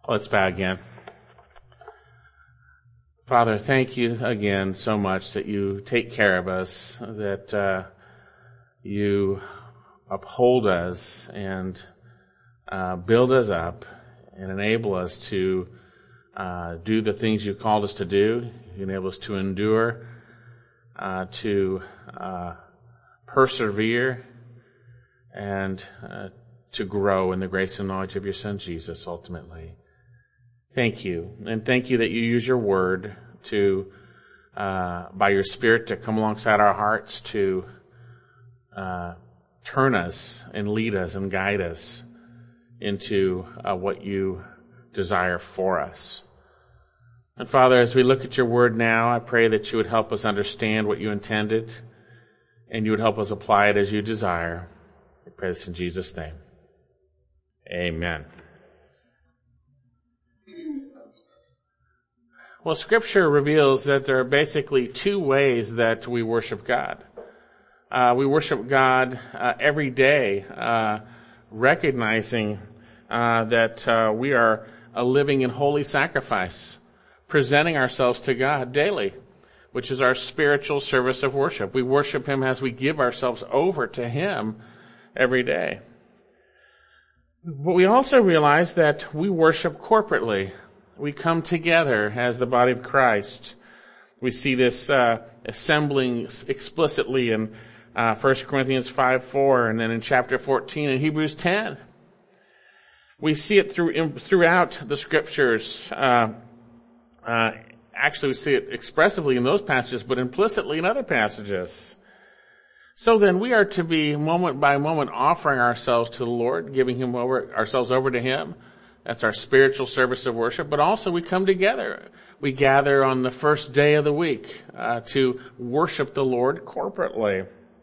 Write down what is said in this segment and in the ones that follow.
Let's bow again. Father, thank you again so much that you take care of us, that you uphold us and build us up and enable us to do the things you've called us to do. You enable us to endure, to persevere, and to grow in the grace and knowledge of your Son, Jesus, ultimately. Thank you. And thank you that you use your word to, by your Spirit, to come alongside our hearts, to turn us and lead us and guide us into what you desire for us. And Father, as we look at your word now, I pray that you would help us understand what you intended and you would help us apply it as you desire. I pray this in Jesus' name. Amen. Well, Scripture reveals that there are basically two ways that we worship God. We worship God every day, recognizing that we are a living and holy sacrifice, presenting ourselves to God daily, which is our spiritual service of worship. We worship Him as we give ourselves over to Him every day. But we also realize that we worship corporately. We come together as the body of Christ. We see this assembling explicitly in 1 Corinthians 5:4, and then in chapter 14 in Hebrews 10. We see it throughout the Scriptures. Actually, we see it expressively in those passages, but implicitly in other passages. So then we are to be moment by moment offering ourselves to the Lord, giving ourselves over to Him. That's our spiritual service of worship. But also we come together. We gather on the first day of the week to worship the Lord corporately.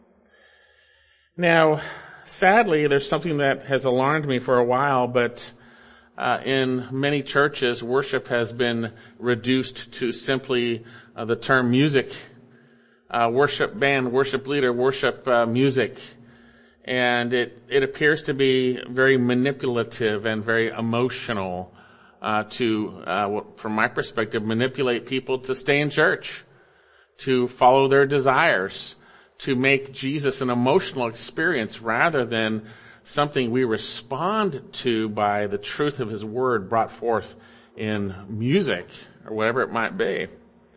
Now, sadly, there's something that has alarmed me for a while, but in many churches, worship has been reduced to simply the term music. Worship band, worship leader, worship music. And it appears to be very manipulative and very emotional from my perspective, manipulate people to stay in church, to follow their desires, to make Jesus an emotional experience rather than something we respond to by the truth of His Word brought forth in music or whatever it might be.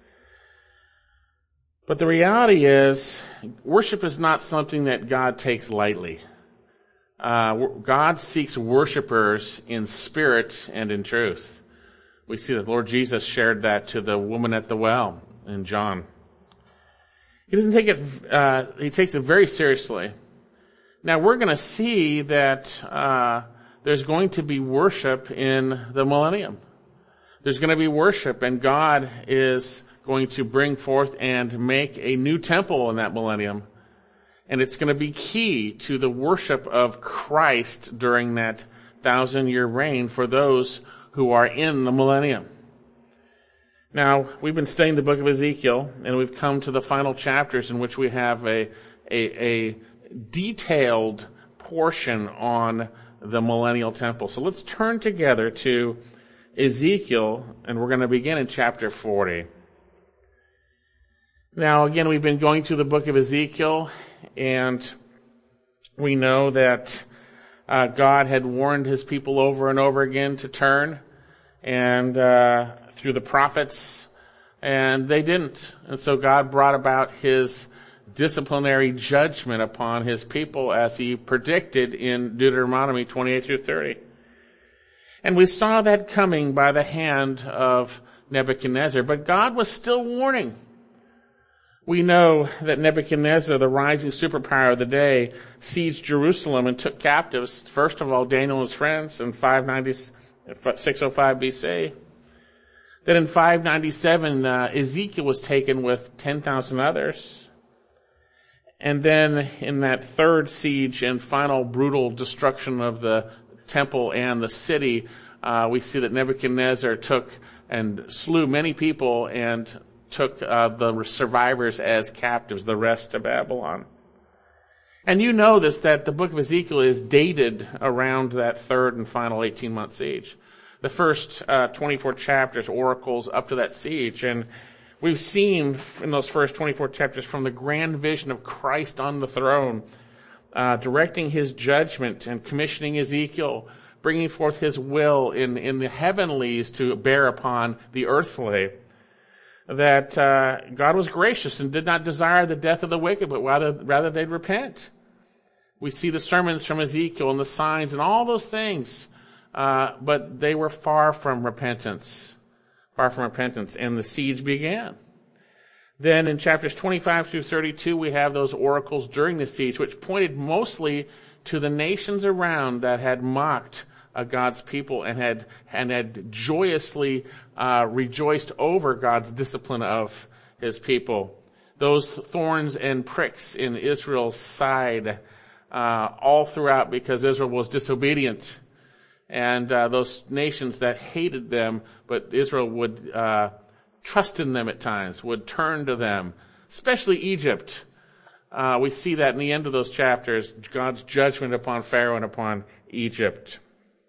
But the reality is, worship is not something that God takes lightly. God seeks worshipers in spirit and in truth. We see that Lord Jesus shared that to the woman at the well in John. He doesn't take it, He takes it very seriously. Now we're going to see that there's going to be worship in the millennium. There's going to be worship, and God is going to bring forth and make a new temple in that millennium. And it's going to be key to the worship of Christ during that 1,000-year reign for those who are in the millennium. Now, we've been studying the book of Ezekiel, and we've come to the final chapters in which we have a detailed portion on the millennial temple. So let's turn together to Ezekiel, and we're going to begin in chapter 40. Now, again, we've been going through the book of Ezekiel, and we know that God had warned His people over and over again to turn, and through the prophets, and they didn't. And so God brought about His disciplinary judgment upon His people as He predicted in Deuteronomy 28 through 30. And we saw that coming by the hand of Nebuchadnezzar, but God was still warning. We know that Nebuchadnezzar, the rising superpower of the day, seized Jerusalem and took captives, first of all, Daniel and his friends in 605 BC. Then in 597, Ezekiel was taken with 10,000 others. And then in that third siege and final brutal destruction of the temple and the city, we see that Nebuchadnezzar took and slew many people and took the survivors as captives, the rest to Babylon. And you know this, that the book of Ezekiel is dated around that third and final 18-month siege. the first 24 chapters, oracles up to that siege. And we've seen in those first 24 chapters from the grand vision of Christ on the throne, directing his judgment and commissioning Ezekiel, bringing forth his will in the heavenlies to bear upon the earthly. That God was gracious and did not desire the death of the wicked, but rather they'd repent. We see the sermons from Ezekiel and the signs and all those things, but they were far from repentance, and the siege began. Then in chapters 25 through 32, we have those oracles during the siege, which pointed mostly to the nations around that had mocked God's people and had joyously rejoiced over God's discipline of his people. Those thorns and pricks in Israel's side all throughout because Israel was disobedient. And those nations that hated them, but Israel would trust in them at times, would turn to them, especially Egypt. We see that in the end of those chapters, God's judgment upon Pharaoh and upon Egypt.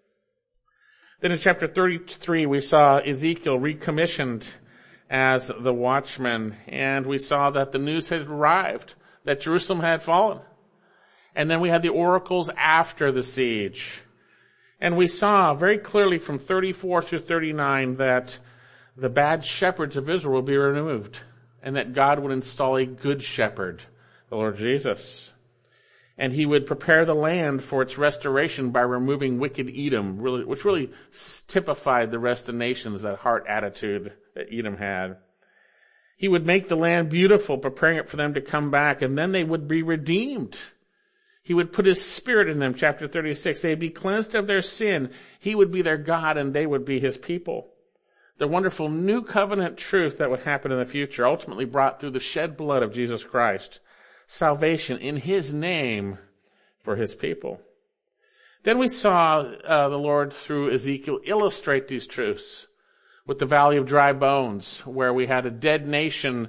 Then in chapter 33, we saw Ezekiel recommissioned as the watchman, and we saw that the news had arrived, that Jerusalem had fallen. And then we had the oracles after the siege. And we saw very clearly from 34 through 39 that the bad shepherds of Israel will be removed, and that God would install a good shepherd, the Lord Jesus. And he would prepare the land for its restoration by removing wicked Edom, which really typified the rest of the nations, that heart attitude that Edom had. He would make the land beautiful, preparing it for them to come back, and then they would be redeemed. He would put his spirit in them, chapter 36. They'd be cleansed of their sin. He would be their God, and they would be his people. The wonderful new covenant truth that would happen in the future, ultimately brought through the shed blood of Jesus Christ. Salvation in his name for his people. Then we saw the Lord through Ezekiel illustrate these truths with the valley of dry bones, where we had a dead nation,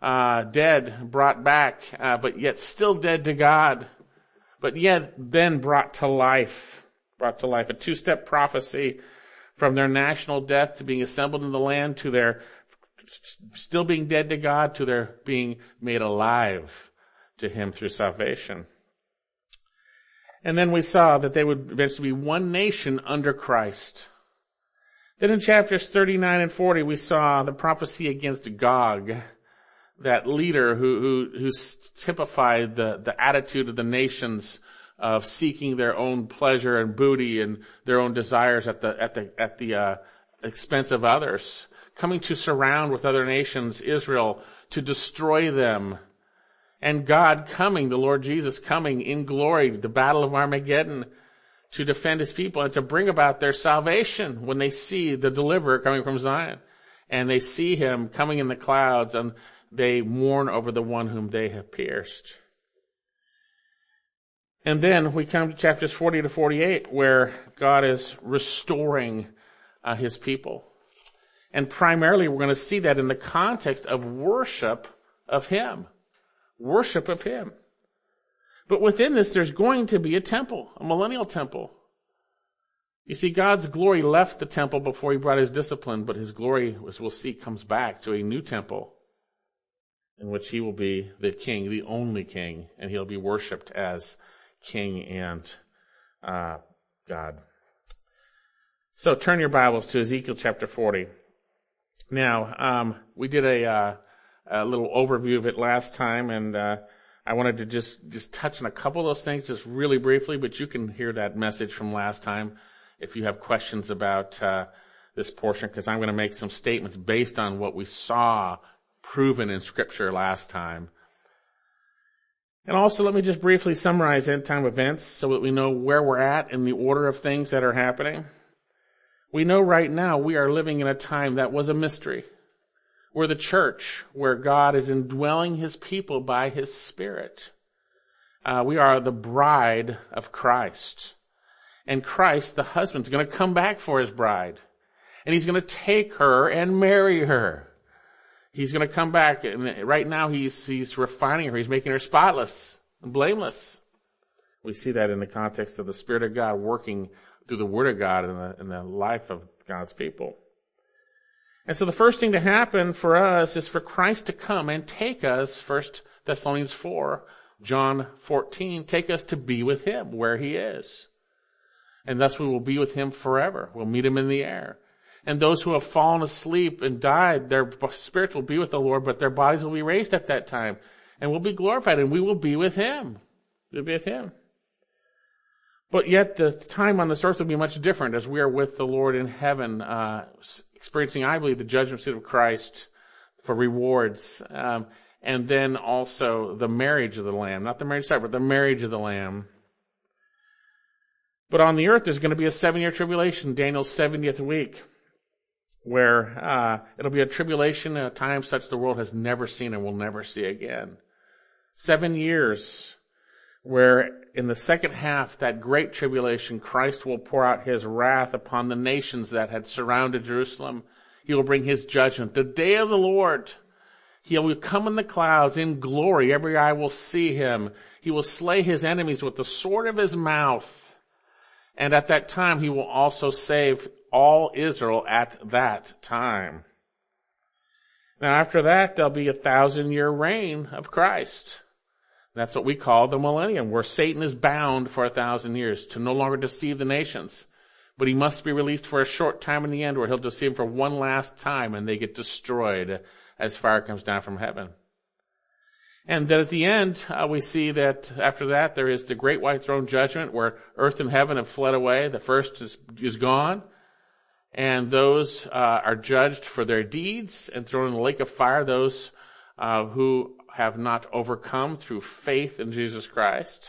dead, brought back, but yet still dead to God, but yet then brought to life. A two-step prophecy from their national death to being assembled in the land, to their still being dead to God, to their being made alive to him through salvation. And then we saw that they would eventually be one nation under Christ. Then in chapters 39 and 40, we saw the prophecy against Gog, that leader who typified the attitude of the nations of seeking their own pleasure and booty and their own desires at the expense of others, coming to surround with other nations Israel to destroy them. And God coming, the Lord Jesus coming in glory, the battle of Armageddon, to defend his people and to bring about their salvation when they see the deliverer coming from Zion. And they see him coming in the clouds, and they mourn over the one whom they have pierced. And then we come to chapters 40 to 48, where God is restoring his people. And primarily we're going to see that in the context of worship of him. Worship of him. But within this, there's going to be a temple, a millennial temple. You see, God's glory left the temple before he brought his discipline, but his glory, as we'll see, comes back to a new temple in which he will be the king, the only king, and he'll be worshipped as king and God. So turn your Bibles to Ezekiel chapter 40. Now, we did a little overview of it last time, and I wanted to just touch on a couple of those things just really briefly, but you can hear that message from last time if you have questions about this portion, because I'm going to make some statements based on what we saw proven in Scripture last time. And also, let me just briefly summarize end-time events so that we know where we're at in the order of things that are happening. We know right now we are living in a time that was a mystery. We're the church, where God is indwelling his people by his Spirit. We are the bride of Christ. And Christ, the husband, is going to come back for his bride. And he's going to take her and marry her. He's going to come back, and right now he's refining her. He's making her spotless and blameless. We see that in the context of the Spirit of God working through the Word of God in the life of God's people. And so the first thing to happen for us is for Christ to come and take us, 1 Thessalonians 4, John 14, take us to be with Him where He is. And thus we will be with Him forever. We'll meet Him in the air. And those who have fallen asleep and died, their spirits will be with the Lord, but their bodies will be raised at that time. And we'll be glorified, and we will be with Him. We'll be with Him. But yet the time on this earth will be much different as we are with the Lord in heaven, experiencing, I believe, the judgment seat of Christ for rewards. And then also the marriage of the Lamb. Not the marriage supper, but the marriage of the Lamb. But on the earth, there's going to be a 7-year tribulation, Daniel's 70th week, where it'll be a tribulation at a time such the world has never seen and will never see again. 7 years where in the second half, that great tribulation, Christ will pour out His wrath upon the nations that had surrounded Jerusalem. He will bring His judgment. The day of the Lord, He will come in the clouds in glory. Every eye will see Him. He will slay His enemies with the sword of His mouth. And at that time, He will also save all Israel at that time. Now after that, there'll be a 1,000-year reign of Christ. That's what we call the millennium, where Satan is bound for 1,000 years to no longer deceive the nations. But he must be released for a short time in the end, where he'll deceive them for one last time, and they get destroyed as fire comes down from heaven. And then at the end, we see that after that, there is the great white throne judgment, where earth and heaven have fled away. The first is gone. And those are judged for their deeds and thrown in the lake of fire, those who have not overcome through faith in Jesus Christ.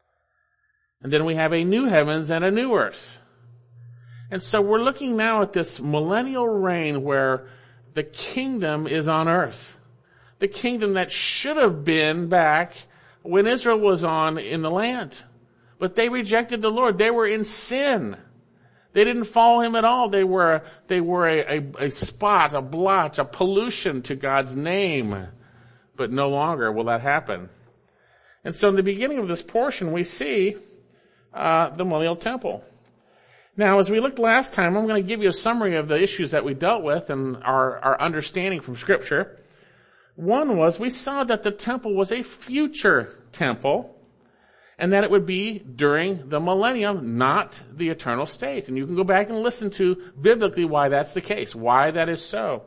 And then we have a new heavens and a new earth. And so we're looking now at this millennial reign where the kingdom is on earth. The kingdom that should have been back when Israel was in the land. But they rejected the Lord. They were in sin. They didn't follow Him at all. They were a spot, a blotch, a pollution to God's name. But no longer will that happen. And so in the beginning of this portion, we see the millennial temple. Now, as we looked last time, I'm going to give you a summary of the issues that we dealt with and our understanding from Scripture. One was we saw that the temple was a future temple and that it would be during the millennium, not the eternal state. And you can go back and listen to biblically why that's the case, why that is so.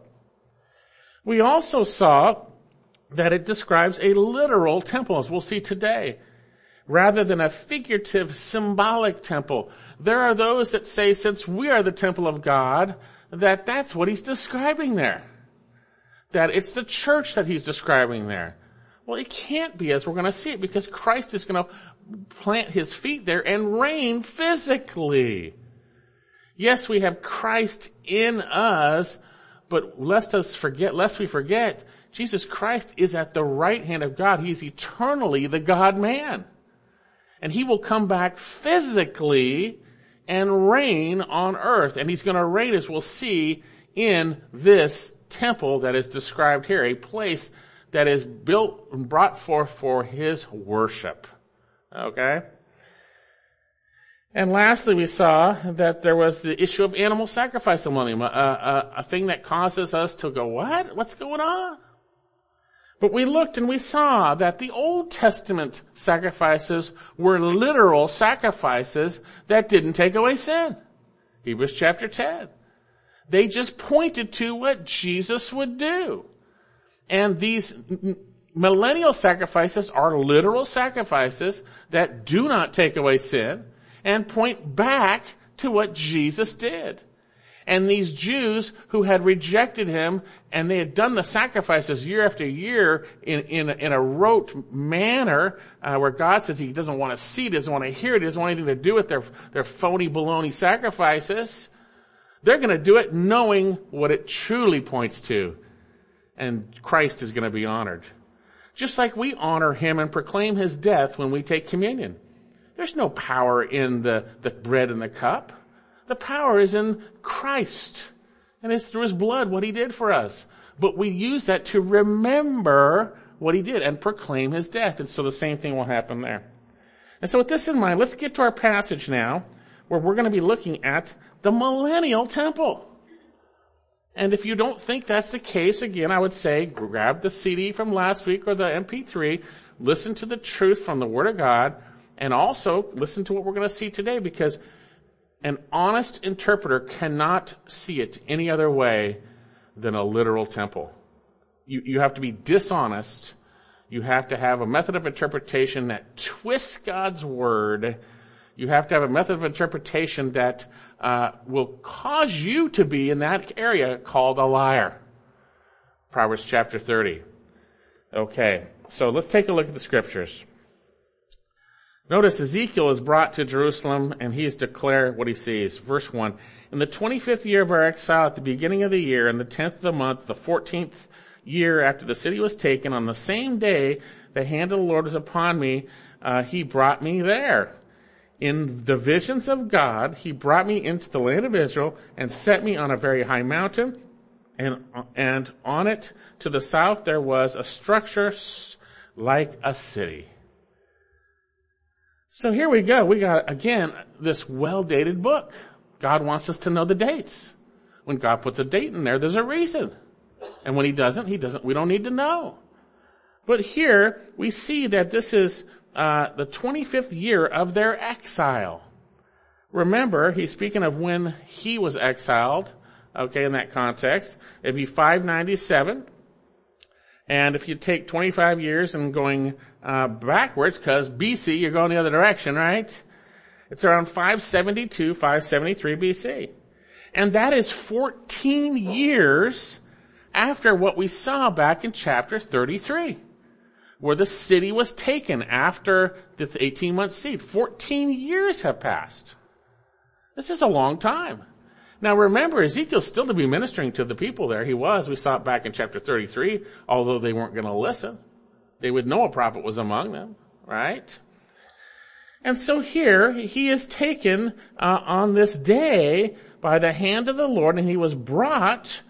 We also saw that it describes a literal temple, as we'll see today, rather than a figurative, symbolic temple. There are those that say, since we are the temple of God, that that's what He's describing there. That it's the church that He's describing there. Well, it can't be, as we're going to see it, because Christ is going to plant His feet there and reign physically. Yes, we have Christ in us, but lest we forget, Jesus Christ is at the right hand of God. He's eternally the God-man. And He will come back physically and reign on earth. And He's going to reign, as we'll see, in this temple that is described here, a place that is built and brought forth for His worship. Okay? And lastly, we saw that there was the issue of animal sacrifice in the millennium, a thing that causes us to go, what? What's going on? But we looked and we saw that the Old Testament sacrifices were literal sacrifices that didn't take away sin. Hebrews chapter 10. They just pointed to what Jesus would do. And these millennial sacrifices are literal sacrifices that do not take away sin and point back to what Jesus did. And these Jews who had rejected Him and they had done the sacrifices year after year in a rote manner, where God says He doesn't want to see it, doesn't want to hear it, doesn't want anything to do with their phony baloney sacrifices. They're going to do it knowing what it truly points to. And Christ is going to be honored. Just like we honor Him and proclaim His death when we take communion. There's no power in the bread and the cup. The power is in Christ. And it's through His blood what He did for us. But we use that to remember what He did and proclaim His death. And so the same thing will happen there. And so with this in mind, let's get to our passage now. where we're going to be looking at the millennial temple. And if you don't think that's the case, again, I would say grab the CD from last week or the MP3, listen to the truth from the Word of God, and also listen to what we're going to see today, because an honest interpreter cannot see it any other way than a literal temple. You have to be dishonest. You have to have a method of interpretation that twists God's Word. You have to have a method of interpretation that will cause you to be in that area called a liar. Proverbs chapter 30. Okay, so let's take a look at the scriptures. Notice Ezekiel is brought to Jerusalem and he is declared what he sees. Verse 1, in the 25th year of our exile, at the beginning of the year, in the 10th of the month, the 14th year after the city was taken, on the same day the hand of the Lord was upon me, he brought me there. In the visions of God, he brought me into the land of Israel and set me on a very high mountain, and on it to the south there was a structure like a city. So here we go. We got, again, this well-dated book. God wants us to know the dates. When God puts a date in there, there's a reason. And when he doesn't, we don't need to know. But here, we see that this is the 25th year of their exile. Remember, he's speaking of when he was exiled, okay, in that context. It'd be 597. And if you take 25 years and going backwards, because BC, you're going the other direction, right? It's around 572, 573 BC. And that is 14 years after what we saw back in chapter 33, where the city was taken after this 18-month siege. 14 years have passed. This is a long time. Now remember, Ezekiel's still to be ministering to the people there. He was. We saw it back in chapter 33, although they weren't going to listen. They would know a prophet was among them, right? And so here, he is taken on this day by the hand of the Lord, and he was brought,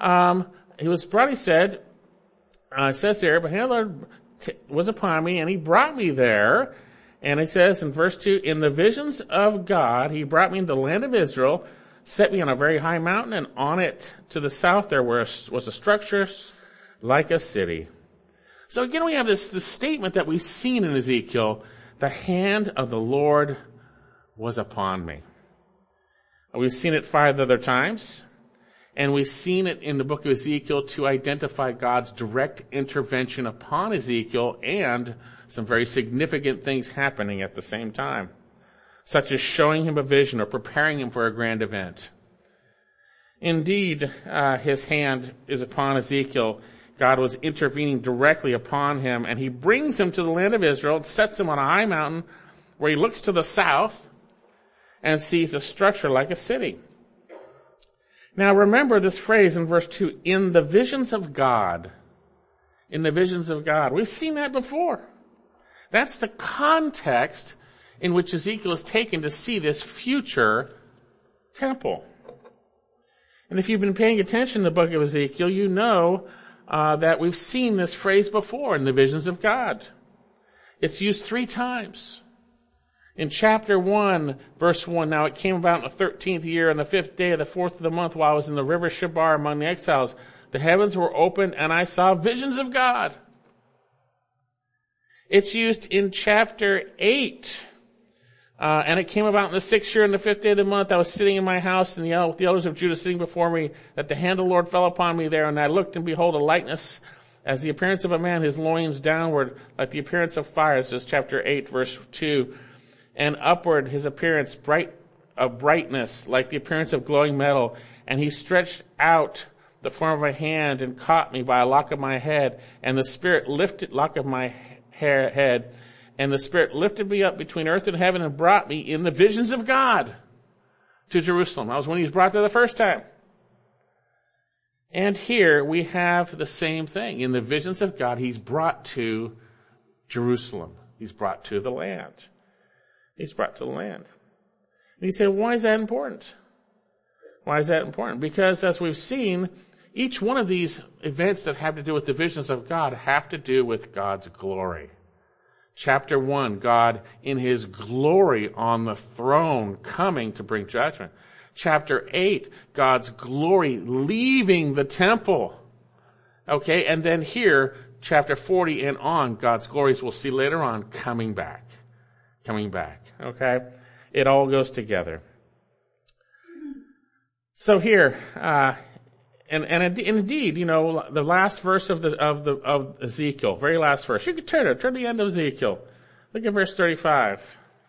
he said, it says here, but the hand of the Lord was upon me, and he brought me there. And it says in verse 2, in the visions of God, he brought me into the land of Israel, set me on a very high mountain, and on it to the south there was a structure like a city. So again, we have this statement that we've seen in Ezekiel, the hand of the Lord was upon me. We've seen it 5 other times, and we've seen it in the book of Ezekiel to identify God's direct intervention upon Ezekiel and some very significant things happening at the same time, such as showing him a vision or preparing him for a grand event. Indeed, his hand is upon Ezekiel. God was intervening directly upon him, and he brings him to the land of Israel and sets him on a high mountain where he looks to the south and sees a structure like a city. Now remember this phrase in verse 2, in the visions of God. In the visions of God. We've seen that before. That's the context in which Ezekiel is taken to see this future temple. And if you've been paying attention to the book of Ezekiel, you know that we've seen this phrase before in the visions of God. It's used 3 times. In chapter 1, verse 1, now it came about in the 13th year, on the 5th day of the 4th of the month, while I was in the river Chebar among the exiles, the heavens were opened, and I saw visions of God. It's used in chapter 8, and it came about in the 6th year, on the 5th day of the month, I was sitting in my house, and with the elders of Judah sitting before me, that the hand of the Lord fell upon me there, and I looked, and behold, a likeness as the appearance of a man, his loins downward, like the appearance of fire. This is chapter 8, verse 2. And upward his appearance brightness, like the appearance of glowing metal. And he stretched out the form of a hand and caught me by a lock of my head. And the Spirit lifted lock of my head. And the Spirit lifted me up between earth and heaven and brought me in the visions of God to Jerusalem. That was when he was brought there the first time. And here we have the same thing. In the visions of God, he's brought to Jerusalem. He's brought to the land. He's brought to the land. And you say, why is that important? Why is that important? Because as we've seen, each one of these events that have to do with the visions of God have to do with God's glory. Chapter 1, God in his glory on the throne coming to bring judgment. Chapter 8, God's glory leaving the temple. Okay, and then here, chapter 40 and on, God's glories we'll see later on coming back. Coming back. Okay? It all goes together. So here, and indeed, you know, the last verse of Ezekiel, very last verse. You can turn to the end of Ezekiel. Look at verse 35.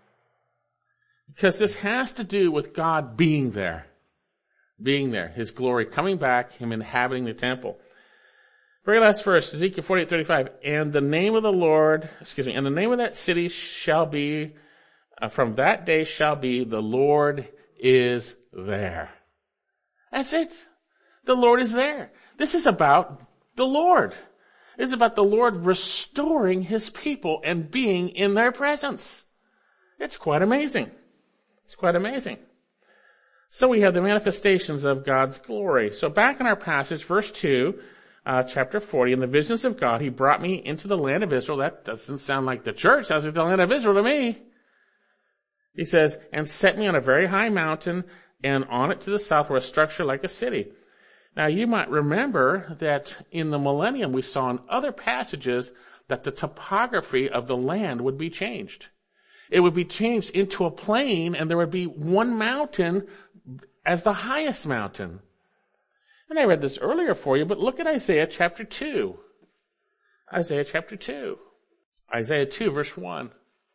Because this has to do with God being there. Being there. His glory coming back, him inhabiting the temple. Very last verse, Ezekiel 48:35. And the name of the Lord, and the name of that city shall be, from that day shall be, the Lord is there. That's it. The Lord is there. This is about the Lord. This is about the Lord restoring his people and being in their presence. It's quite amazing. It's quite amazing. So we have the manifestations of God's glory. So back in our passage, verse 2, chapter 40, in the visions of God, he brought me into the land of Israel. That doesn't sound like the church. Sounds like the land of Israel to me. He says, and set me on a very high mountain, and on it to the south were a structure like a city. Now you might remember that in the millennium we saw in other passages that the topography of the land would be changed. It would be changed into a plain, and there would be one mountain as the highest mountain. And I read this earlier for you, but look at Isaiah chapter 2. Isaiah chapter 2. Isaiah 2 verse 1.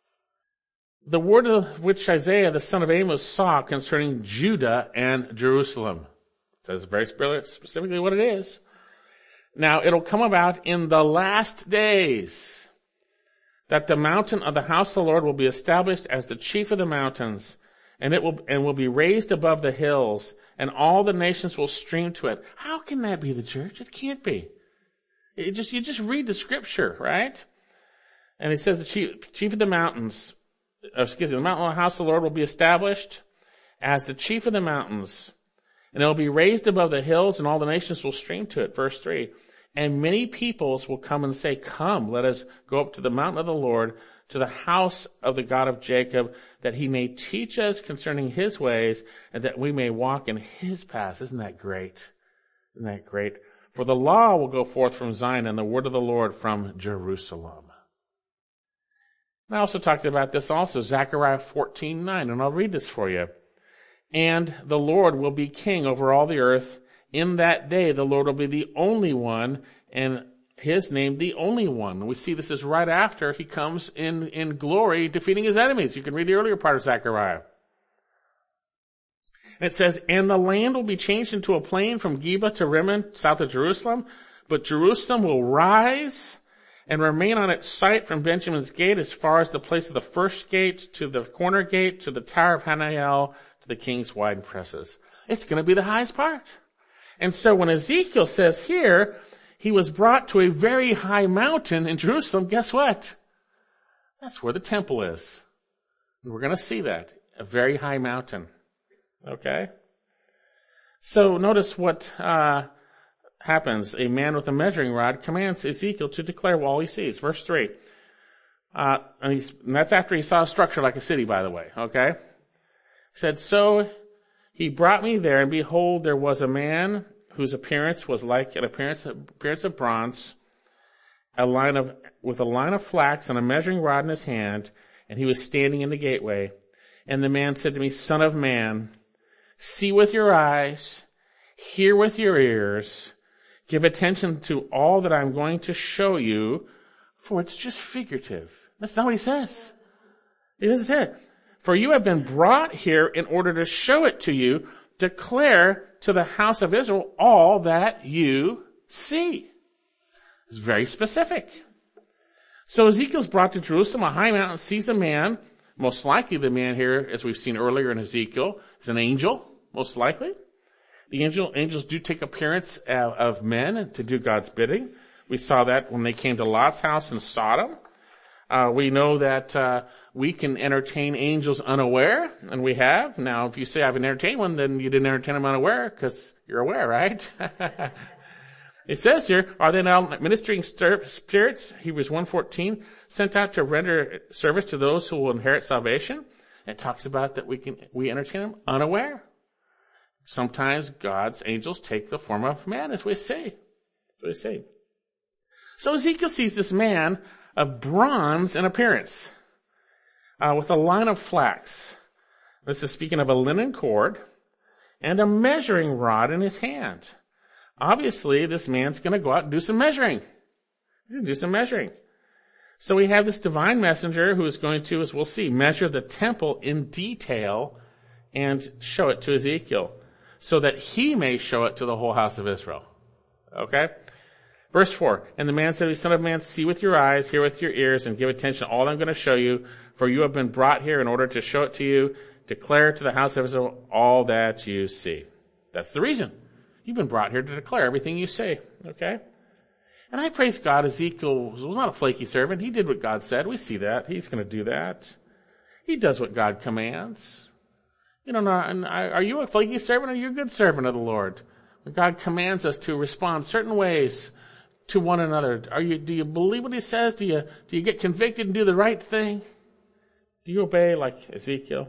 The word of which Isaiah the son of Amos saw concerning Judah and Jerusalem. It says very specifically what it is. Now it'll come about in the last days that the mountain of the house of the Lord will be established as the chief of the mountains, and it will be raised above the hills, and all the nations will stream to it. How can that be the church? It can't be. You just read the scripture, right? And it says the chief of the mountains, the mountain of the house of the Lord will be established as the chief of the mountains, and it will be raised above the hills, and all the nations will stream to it. Verse 3. And many peoples will come and say, come, let us go up to the mountain of the Lord, to the house of the God of Jacob, that he may teach us concerning his ways, and that we may walk in his paths. Isn't that great? Isn't that great? For the law will go forth from Zion, and the word of the Lord from Jerusalem. I also talked about this also, Zechariah 14:9, and I'll read this for you. And the Lord will be king over all the earth. In that day, the Lord will be the only one, and his name the only one. We see this is right after he comes in glory, defeating his enemies. You can read the earlier part of Zechariah. And it says, and the land will be changed into a plain from Geba to Rimmon, south of Jerusalem, but Jerusalem will rise and remain on its site from Benjamin's gate as far as the place of the first gate to the corner gate to the tower of Hanael to the king's wine presses. It's going to be the highest part. And so when Ezekiel says here, he was brought to a very high mountain in Jerusalem, guess what? That's where the temple is. And we're going to see that. A very high mountain. Okay? So notice what happens. A man with a measuring rod commands Ezekiel to declare all he sees. Verse 3. And that's after he saw a structure like a city, by the way. Okay? He said, so he brought me there, and behold, there was a man whose appearance was like an appearance of bronze, with a line of flax and a measuring rod in his hand, and he was standing in the gateway. And the man said to me, Son of man, see with your eyes, hear with your ears, give attention to all that I'm going to show you, for it's just figurative. That's not what he says. He doesn't say it. For you have been brought here in order to show it to you, declare to the house of Israel all that you see. It's very specific. So Ezekiel's brought to Jerusalem, a high mountain, sees a man. Most likely the man here, as we've seen earlier in Ezekiel, is an angel, most likely. The angels do take appearance of men to do God's bidding. We saw that when they came to Lot's house in Sodom. We know that we can entertain angels unaware, and we have. Now, if you say I haven't entertained one, then you didn't entertain them unaware because you're aware, right? It says here, are they now ministering spirits, Hebrews 1:14, sent out to render service to those who will inherit salvation? It talks about that we entertain them unaware. Sometimes God's angels take the form of man, as we say. So Ezekiel sees this man of bronze in appearance, with a line of flax. This is speaking of a linen cord and a measuring rod in his hand. Obviously, this man's going to go out and do some measuring. So we have this divine messenger who is going to, as we'll see, measure the temple in detail and show it to Ezekiel so that he may show it to the whole house of Israel. Okay? Verse 4, and the man said, Son of man, see with your eyes, hear with your ears, and give attention to all I'm going to show you, for you have been brought here in order to show it to you, declare to the house of Israel all that you see. That's the reason. You've been brought here to declare everything you say, okay? And I praise God, Ezekiel was not a flaky servant. He did what God said. We see that. He's going to do that. He does what God commands. Are you a flaky servant or are you a good servant of the Lord? When God commands us to respond certain ways to one another, do you believe what he says? Do you get convicted and do the right thing? Do you obey like Ezekiel?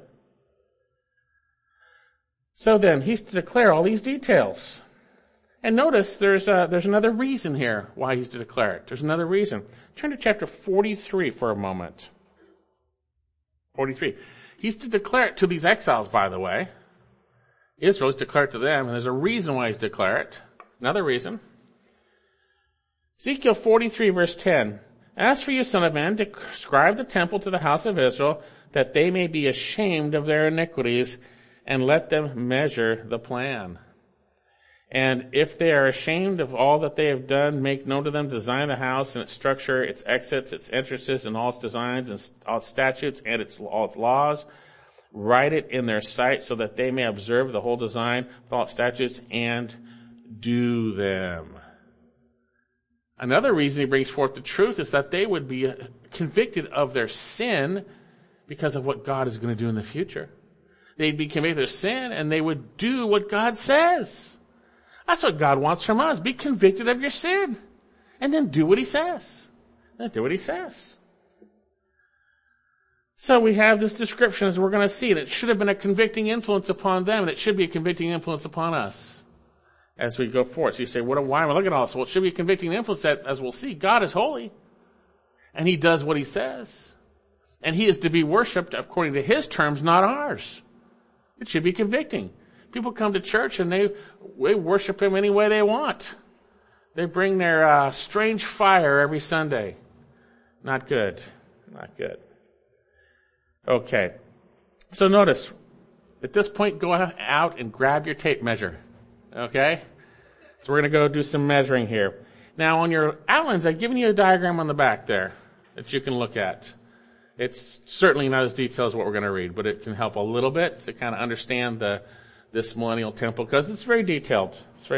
So then, he's to declare all these details. And notice there's another reason here why he's to declare it. There's another reason. Turn to chapter 43 for a moment. 43. He's to declare it to these exiles, by the way. Israel is declared to them, and there's a reason why he's declared it. Another reason. Ezekiel 43 verse 10. As for you, son of man, describe the temple to the house of Israel, that they may be ashamed of their iniquities, and let them measure the plan. And if they are ashamed of all that they have done, make known to them, design the house and its structure, its exits, its entrances, and all its designs, and all its statutes, and all its laws. Write it in their sight so that they may observe the whole design, all its statutes, and do them. Another reason he brings forth the truth is that they would be convicted of their sin because of what God is going to do in the future. They'd be convicted of their sin and they would do what God says. That's what God wants from us. Be convicted of your sin. And then do what he says. So we have this description as we're going to see. And it should have been a convicting influence upon them. And it should be a convicting influence upon us as we go forward. So you say, why am I looking at all this? Well, it should be a convicting influence that, as we'll see, God is holy. And he does what he says. And he is to be worshipped according to his terms, not ours. It should be convicting. People come to church and they worship him any way they want. They bring their strange fire every Sunday. Not good. Okay. So notice, at this point, go out and grab your tape measure. Okay? So we're going to go do some measuring here. Now on your outlines, I've given you a diagram on the back there that you can look at. It's certainly not as detailed as what we're going to read, but it can help a little bit to kind of understand this millennial temple, because it's very detailed.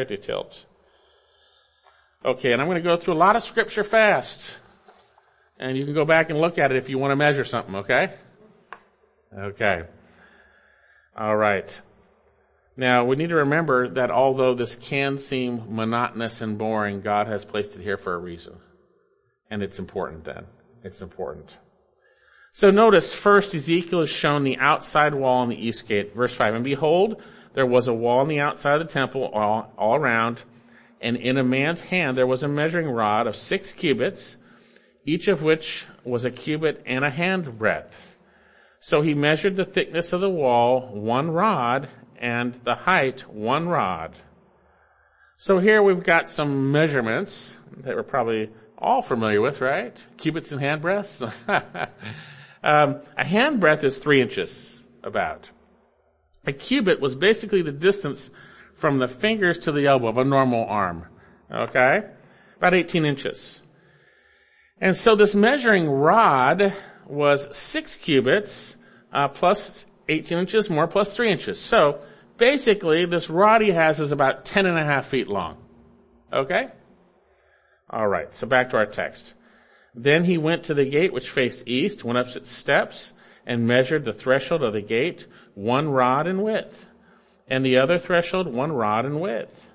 Okay, and I'm going to go through a lot of scripture fast. And you can go back and look at it if you want to measure something, okay? Okay. All right. Now, we need to remember that although this can seem monotonous and boring, God has placed it here for a reason. And it's important then. It's important. So notice, first, Ezekiel is shown the outside wall on the east gate. Verse 5, and behold, there was a wall on the outside of the temple all around, and in a man's hand there was a measuring rod of 6 cubits, each of which was a cubit and a handbreadth. So he measured the thickness of the wall 1 rod, and the height 1 rod. So here we've got some measurements that we're probably all familiar with, right? Cubits and handbreadths. A handbreadth is 3 inches, about. A cubit was basically the distance from the fingers to the elbow of a normal arm. Okay? About 18 inches. And so this measuring rod was 6 cubits, plus 18 inches more, plus 3 inches. So basically, this rod he has is about 10.5 feet long. Okay? All right, so back to our text. Then he went to the gate which faced east, went up its steps, and measured the threshold of the gate 1 rod in width, and the other threshold 1 rod in width.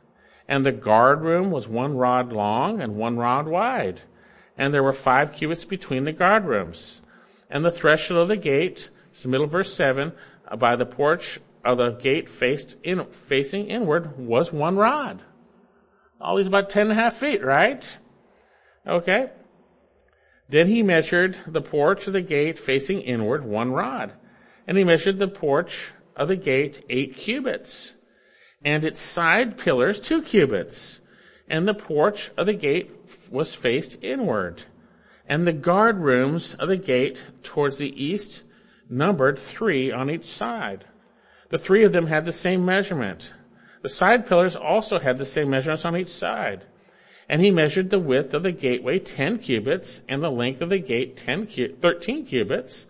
And the guard room was 1 rod long and 1 rod wide. And there were 5 cubits between the guard rooms. And the threshold of the gate, it's the middle of verse 7, by the porch of the gate facing inward was 1 rod. Always about 10.5 feet, right? Okay. Then he measured the porch of the gate facing inward 1 rod. And he measured the porch of the gate 8 cubits. And its side pillars 2 cubits. And the porch of the gate was faced inward. And the guard rooms of the gate towards the east numbered 3 on each side. The 3 of them had the same measurement. The side pillars also had the same measurements on each side. And he measured the width of the gateway 10 cubits, and the length of the gate 13 cubits.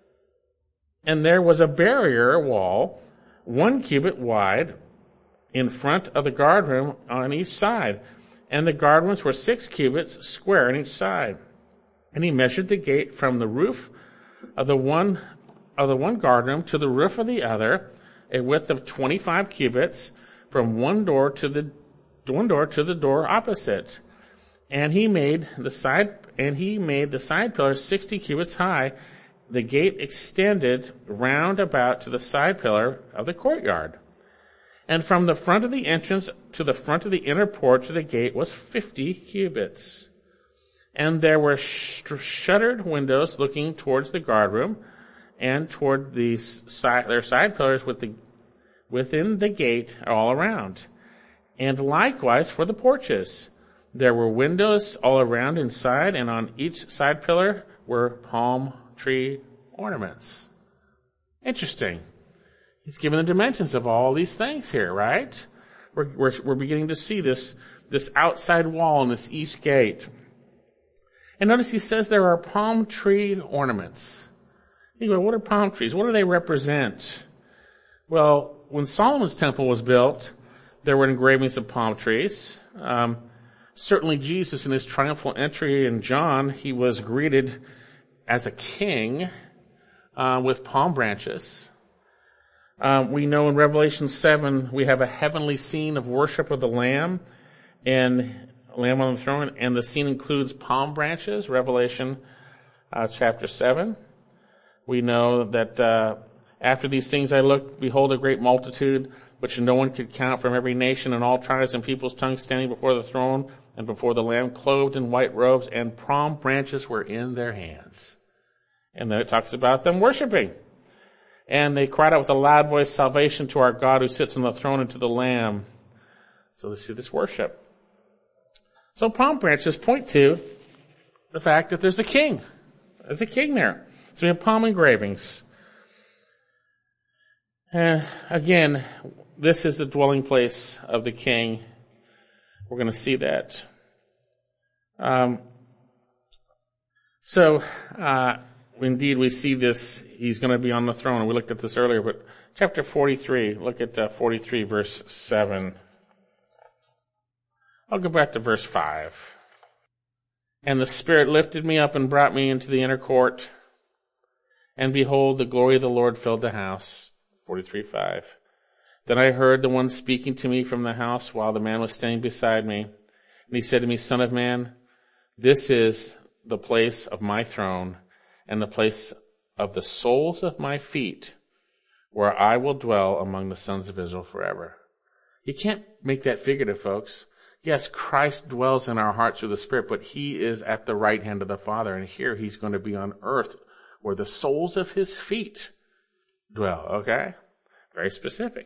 And there was a barrier wall 1 cubit wide in front of the guard room on each side. And the guard rooms were 6 cubits square on each side. And he measured the gate from the roof of the one guard room to the roof of the other, a width of 25 cubits, from one door to the door opposite. And he made the side pillars 60 cubits high. The gate extended round about to the side pillar of the courtyard. And from the front of the entrance to the front of the inner porch of the gate was 50 cubits. And there were shuttered windows looking towards the guard room and toward their side pillars within the gate all around. And likewise for the porches. There were windows all around inside, and on each side pillar were palm tree ornaments. Interesting. He's given the dimensions of all these things here, right? We're beginning to see this outside wall and this east gate. And notice he says there are palm tree ornaments. You go, what are palm trees? What do they represent? Well, when Solomon's temple was built, there were engravings of palm trees. Certainly Jesus in his triumphal entry in John, he was greeted as a king with palm branches. We know in Revelation 7 we have a heavenly scene of worship of the Lamb and Lamb on the throne, and the scene includes palm branches, Revelation chapter 7. We know that after these things I looked, behold, a great multitude, which no one could count, from every nation and all tribes and peoples, tongues, standing before the throne and before the Lamb, clothed in white robes, and palm branches were in their hands. And then it talks about them worshiping. And they cried out with a loud voice, salvation to our God who sits on the throne and to the Lamb. So they see this worship. So palm branches point to the fact that there's a king. There's a king there. So we have palm engravings. Again, this is the dwelling place of the king. We're going to see that. Indeed, we see this. He's going to be on the throne. And we looked at this earlier, but chapter 43, look at 43 verse 7. I'll go back to verse 5. And the Spirit lifted me up and brought me into the inner court. And behold, the glory of the Lord filled the house. 43:5. Then I heard the one speaking to me from the house while the man was standing beside me. And he said to me, Son of man, this is the place of my throne and the place of the soles of my feet, where I will dwell among the sons of Israel forever. You can't make that figurative, folks. Yes, Christ dwells in our hearts through the Spirit, but he is at the right hand of the Father, and here he's going to be on earth where the soles of his feet dwell, okay? Very specific.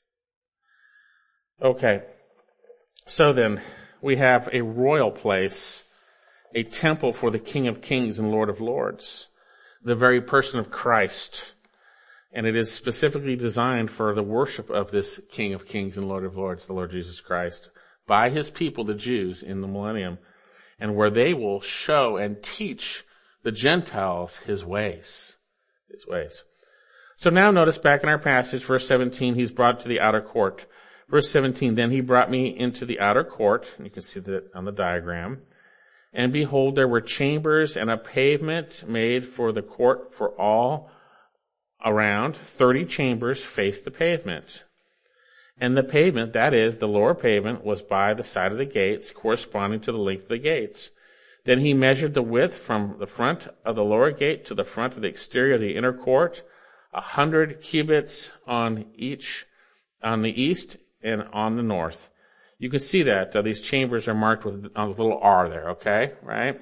Okay, so then we have a royal place, a temple for the King of Kings and Lord of Lords, the very person of Christ. And it is specifically designed for the worship of this King of Kings and Lord of Lords, the Lord Jesus Christ, by his people, the Jews, in the millennium, and where they will show and teach the Gentiles his ways. His ways. So now notice back in our passage, verse 17, he's brought to the outer court. Verse 17, then he brought me into the outer court, and you can see that on the diagram. And behold, there were chambers and a pavement made for the court for all around. 30 chambers faced the pavement. And the pavement, that is, the lower pavement, was by the side of the gates, corresponding to the length of the gates. Then he measured the width from the front of the lower gate to the front of the exterior of the inner court, 100 cubits on the east and on the north. You can see that these chambers are marked with a little R there, okay, right?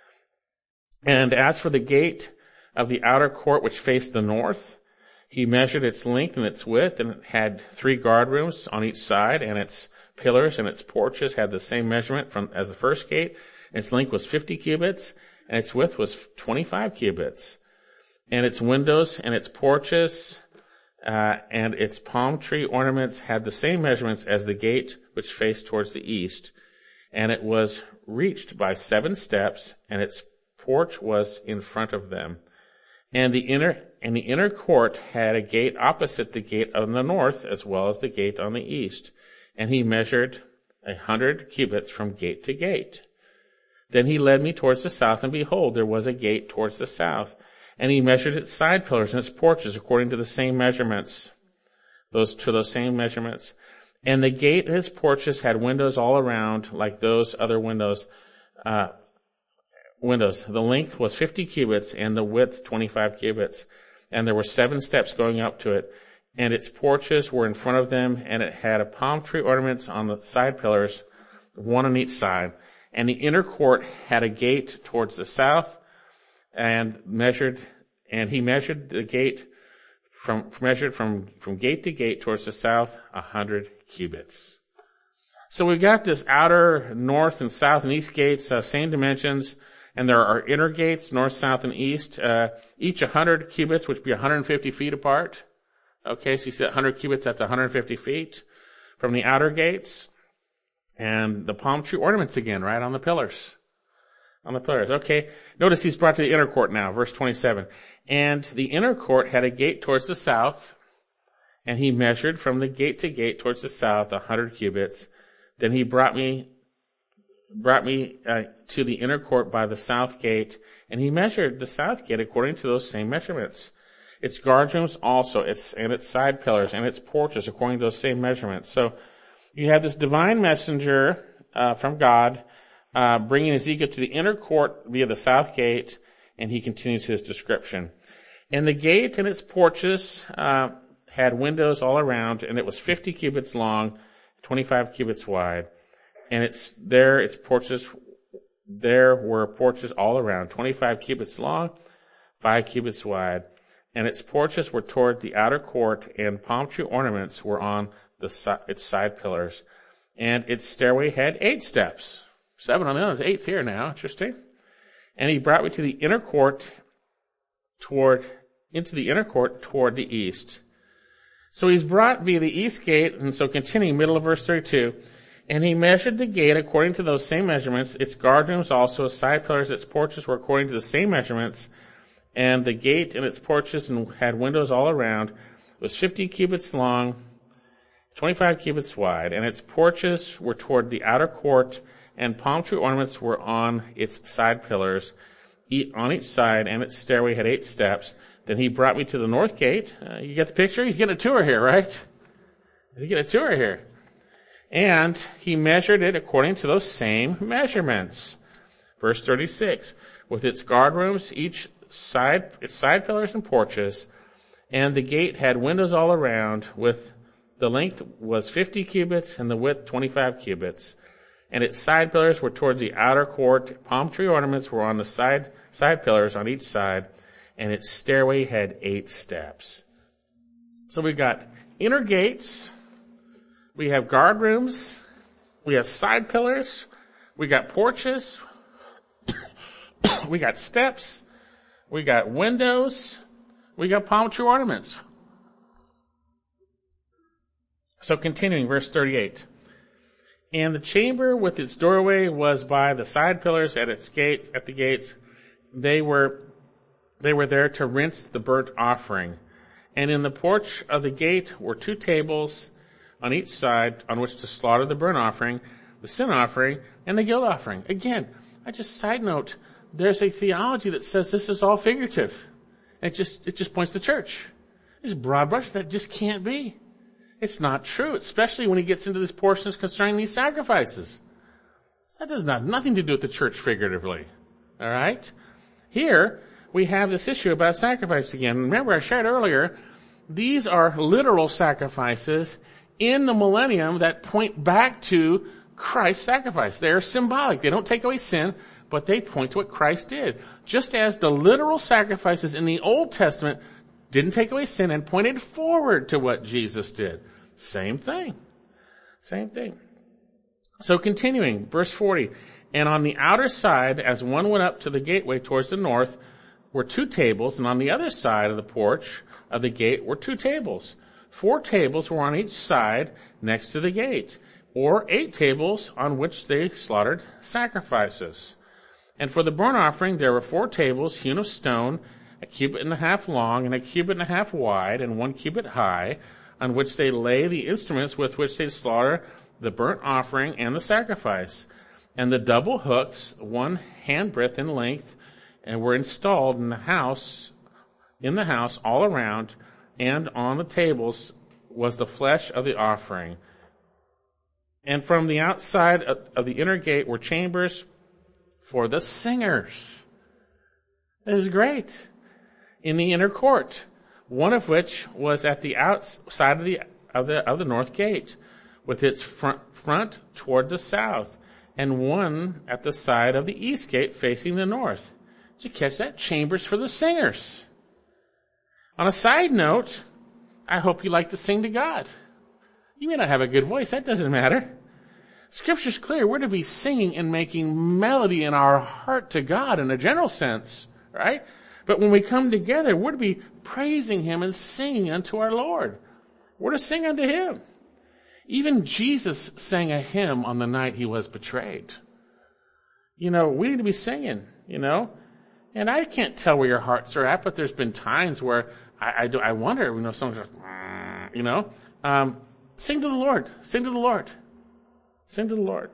And as for the gate of the outer court which faced the north, he measured its length and its width, and it had 3 guard rooms on each side, and its pillars and its porches had the same measurement as the first gate. Its length was 50 cubits, and its width was 25 cubits. And its windows and its porches and its palm tree ornaments had the same measurements as the gate which faced towards the east. And it was reached by 7 steps, and its porch was in front of them. And the inner court had a gate opposite the gate on the north, as well as the gate on the east. And he measured 100 cubits from gate to gate. Then he led me towards the south, and behold, there was a gate towards the south. And he measured its side pillars and its porches according to the same measurements. Those same measurements. And the gate and its porches had windows all around, like those other windows. The length was 50 cubits, and the width 25 cubits. And there were 7 steps going up to it. And its porches were in front of them, and it had a palm tree ornaments on the side pillars, one on each side. And the inner court had a gate towards the south, and he measured the gate from gate to gate towards the south 100 cubits. So we've got this outer north and south and east gates, same dimensions, and there are inner gates, north, south, and east, each 100 cubits, which would be 150 feet apart. Okay, so you see that 100 cubits, that's 150 feet from the outer gates. And the palm tree ornaments again, right, on the pillars. Okay. Notice he's brought to the inner court now, verse 27. And the inner court had a gate towards the south, and he measured from the gate to gate towards the south 100 cubits. Then he brought me to the inner court by the south gate, and he measured the south gate according to those same measurements. Its guard rooms also, and its side pillars, and its porches according to those same measurements. So you have this divine messenger from God bringing Ezekiel to the inner court via the south gate, and he continues his description. And the gate and its porches had windows all around, and it was 50 cubits long, 25 cubits wide. And there were porches all around, 25 cubits long, 5 cubits wide. And its porches were toward the outer court, and palm tree ornaments were on its side pillars. And its stairway had 8 steps. 7 on the other, 8 here now. Interesting. And he brought me to the inner court toward the east. So he's brought via the east gate, and so continuing middle of verse 32, and he measured the gate according to those same measurements, its guard rooms also, its side pillars, its porches were according to the same measurements, and the gate and its porches had windows all around. It was 50 cubits long, 25 cubits wide, and its porches were toward the outer court, and palm tree ornaments were on its side pillars, on each side, and its stairway had 8 steps. Then he brought me to the north gate. You get the picture? He's getting a tour here, right? You get a tour here. And he measured it according to those same measurements. Verse 36, with its guard rooms, its side pillars and porches, and the gate had windows all around, with the length was 50 cubits and the width 25 cubits. And its side pillars were towards the outer court. Palm tree ornaments were on the side pillars on each side, and its stairway had 8 steps. So we've got inner gates, we have guard rooms, we have side pillars, we got porches, we got steps, we got windows, we got palm tree ornaments. So continuing, verse 38. And the chamber with its doorway was by the side pillars at the gates. They were there to rinse the burnt offering. And in the porch of the gate were 2 tables on each side on which to slaughter the burnt offering, the sin offering, and the guilt offering. Again, side note, there's a theology that says this is all figurative. It just points to church. It's broad brush. That just can't be. It's not true, especially when he gets into these portions concerning these sacrifices. That does nothing to do with the church figuratively. All right? Here, we have this issue about sacrifice again. Remember, I shared earlier, these are literal sacrifices in the millennium that point back to Christ's sacrifice. They are symbolic. They don't take away sin, but they point to what Christ did. Just as the literal sacrifices in the Old Testament didn't take away sin and pointed forward to what Jesus did. Same thing. Same thing. So continuing, verse 40, and on the outer side, as one went up to the gateway towards the north, were 2 tables, and on the other side of the porch of the gate were 2 tables. 4 tables were on each side next to the gate, or 8 tables on which they slaughtered sacrifices. And for the burnt offering there were 4 tables hewn of stone, a cubit and a half long, and a cubit and a half wide, and 1 cubit high, on which they lay the instruments with which they slaughter the burnt offering and the sacrifice. And the double hooks, 1 handbreadth in length, and were installed in the house all around, and on the tables was the flesh of the offering. And from the outside of the inner gate were chambers for the singers. It is great. In the inner court, one of which was at the outside of the north gate, with its front toward the south, and one at the side of the east gate facing the north. Did you catch that? Chambers for the singers. On a side note, I hope you like to sing to God. You may not have a good voice. That doesn't matter. Scripture's clear. We're to be singing and making melody in our heart to God in a general sense, right? But when we come together, we're to be praising Him and singing unto our Lord. We're to sing unto Him. Even Jesus sang a hymn on the night He was betrayed. We need to be singing, And I can't tell where your hearts are at, but there's been times where I wonder, someone's like, sing to the Lord, sing to the Lord, sing to the Lord.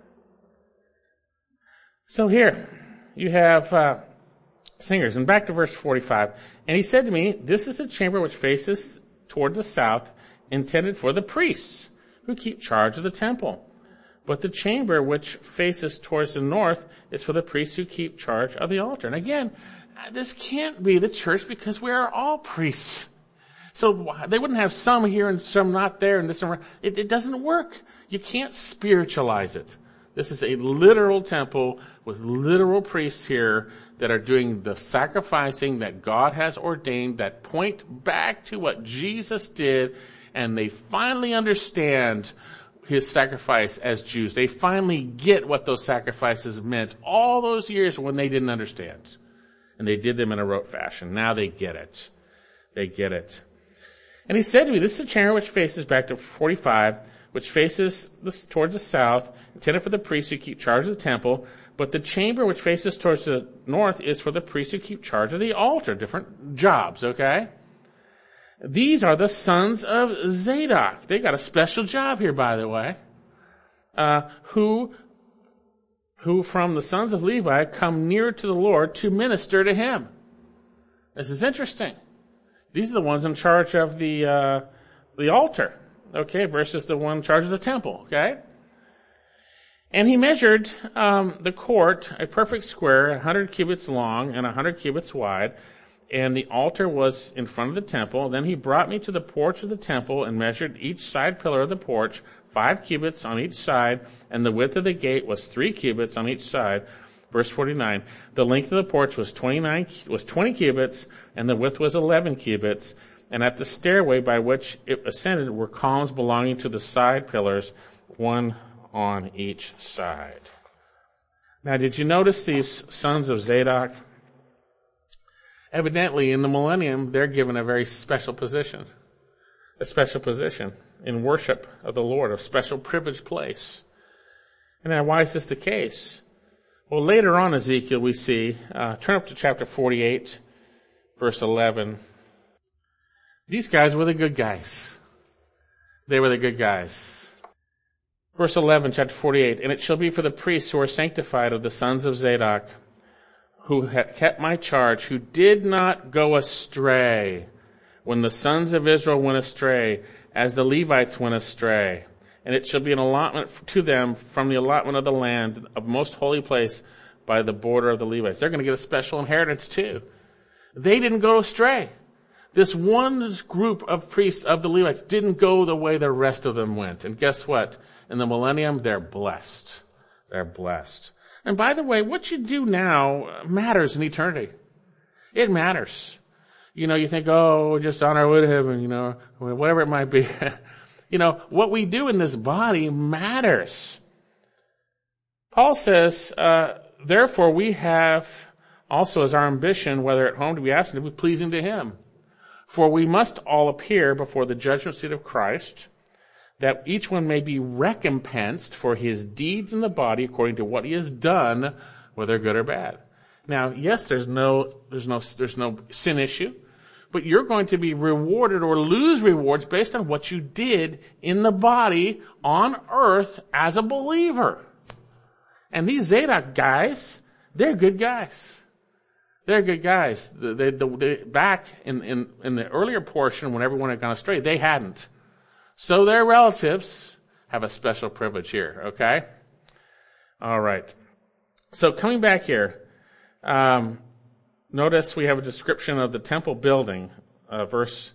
So here, you have singers. And back to verse 45. And he said to me, this is the chamber which faces toward the south, intended for the priests who keep charge of the temple. But the chamber which faces towards the north is for the priests who keep charge of the altar. And again, this can't be the church because we are all priests. So they wouldn't have some here and some not there and this and it doesn't work. You can't spiritualize it. This is a literal temple with literal priests here that are doing the sacrificing that God has ordained that point back to what Jesus did, and they finally understand His sacrifice as Jews. They finally get what those sacrifices meant all those years when they didn't understand. And they did them in a rote fashion. Now they get it. They get it. And he said to me, this is a chamber which faces back to 45, which faces towards the south, intended for the priests who keep charge of the temple. But the chamber which faces towards the north is for the priests who keep charge of the altar. Different jobs, okay? These are the sons of Zadok. They got a special job here, by the way. Who from the sons of Levi come near to the Lord to minister to Him. This is interesting. These are the ones in charge of the altar, okay, versus the one in charge of the temple, okay? And he measured the court, a perfect square, 100 cubits long and 100 cubits wide, and the altar was in front of the temple. Then he brought me to the porch of the temple and measured each side pillar of the porch, 5 cubits on each side, and the width of the gate was 3 cubits on each side. Verse 49, the length of the porch was 20 cubits, and the width was 11 cubits, and at the stairway by which it ascended were columns belonging to the side pillars, one on each side. Now, did you notice these sons of Zadok? Evidently, in the millennium, they're given a very special position in worship of the Lord, a special privileged place. And now, why is this the case? Well, later on, Ezekiel, we see, turn up to chapter 48, verse 11. These guys were the good guys. They were the good guys. Verse 11, chapter 48, and it shall be for the priests who are sanctified of the sons of Zadok, who have kept my charge, who did not go astray when the sons of Israel went astray, as the Levites went astray. And it shall be an allotment to them from the allotment of the land of most holy place by the border of the Levites. They're going to get a special inheritance too. They didn't go astray. This one group of priests of the Levites didn't go the way the rest of them went. And guess what? In the millennium, they're blessed. They're blessed. And by the way, what you do now matters in eternity. It matters. You think, we're just on our way to heaven, whatever it might be. What we do in this body matters. Paul says, therefore we have also as our ambition, whether at home to be absent, to be pleasing to him. For we must all appear before the judgment seat of Christ, that each one may be recompensed for his deeds in the body according to what he has done, whether good or bad. Now, yes, there's no sin issue, but you're going to be rewarded or lose rewards based on what you did in the body on earth as a believer. And these Zadok guys, they're good guys. They're good guys. Back in the earlier portion, when everyone had gone astray, they hadn't. So their relatives have a special privilege here, okay? All right. So coming back here, notice we have a description of the temple building, verse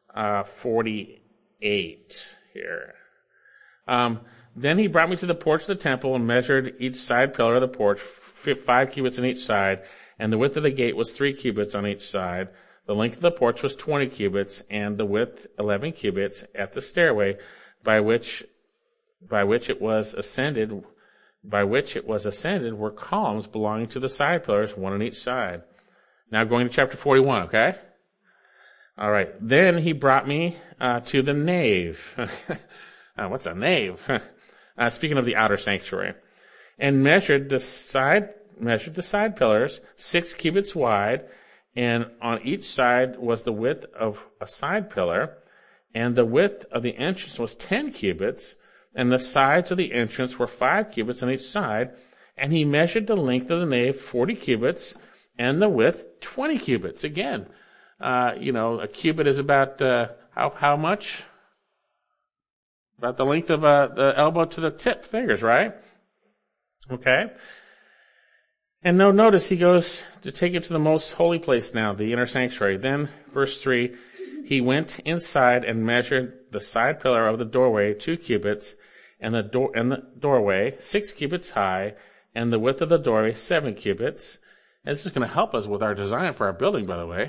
48 here. Then he brought me to the porch of the temple and measured each side pillar of the porch, 5 cubits on each side, and the width of the gate was 3 cubits on each side. The length of the porch was 20 cubits, and the width 11 cubits at the stairway by which it was ascended were columns belonging to the side pillars, one on each side. Now going to chapter 41, okay? All right. Then he brought me to the nave. What's a nave? Speaking of the outer sanctuary, and measured the side pillars 6 cubits wide, and on each side was the width of a side pillar, and the width of the entrance was 10 cubits, and the sides of the entrance were 5 cubits on each side, and he measured the length of the nave 40 cubits, and the width 20 cubits. Again, a cubit is about, how much? About the length of the elbow to the tip fingers, right? Okay. And notice he goes to take it to the most holy place now, the inner sanctuary. Then, verse 3, he went inside and measured the side pillar of the doorway 2 cubits, and the doorway 6 cubits high, and the width of the doorway 7 cubits. And this is going to help us with our design for our building, by the way.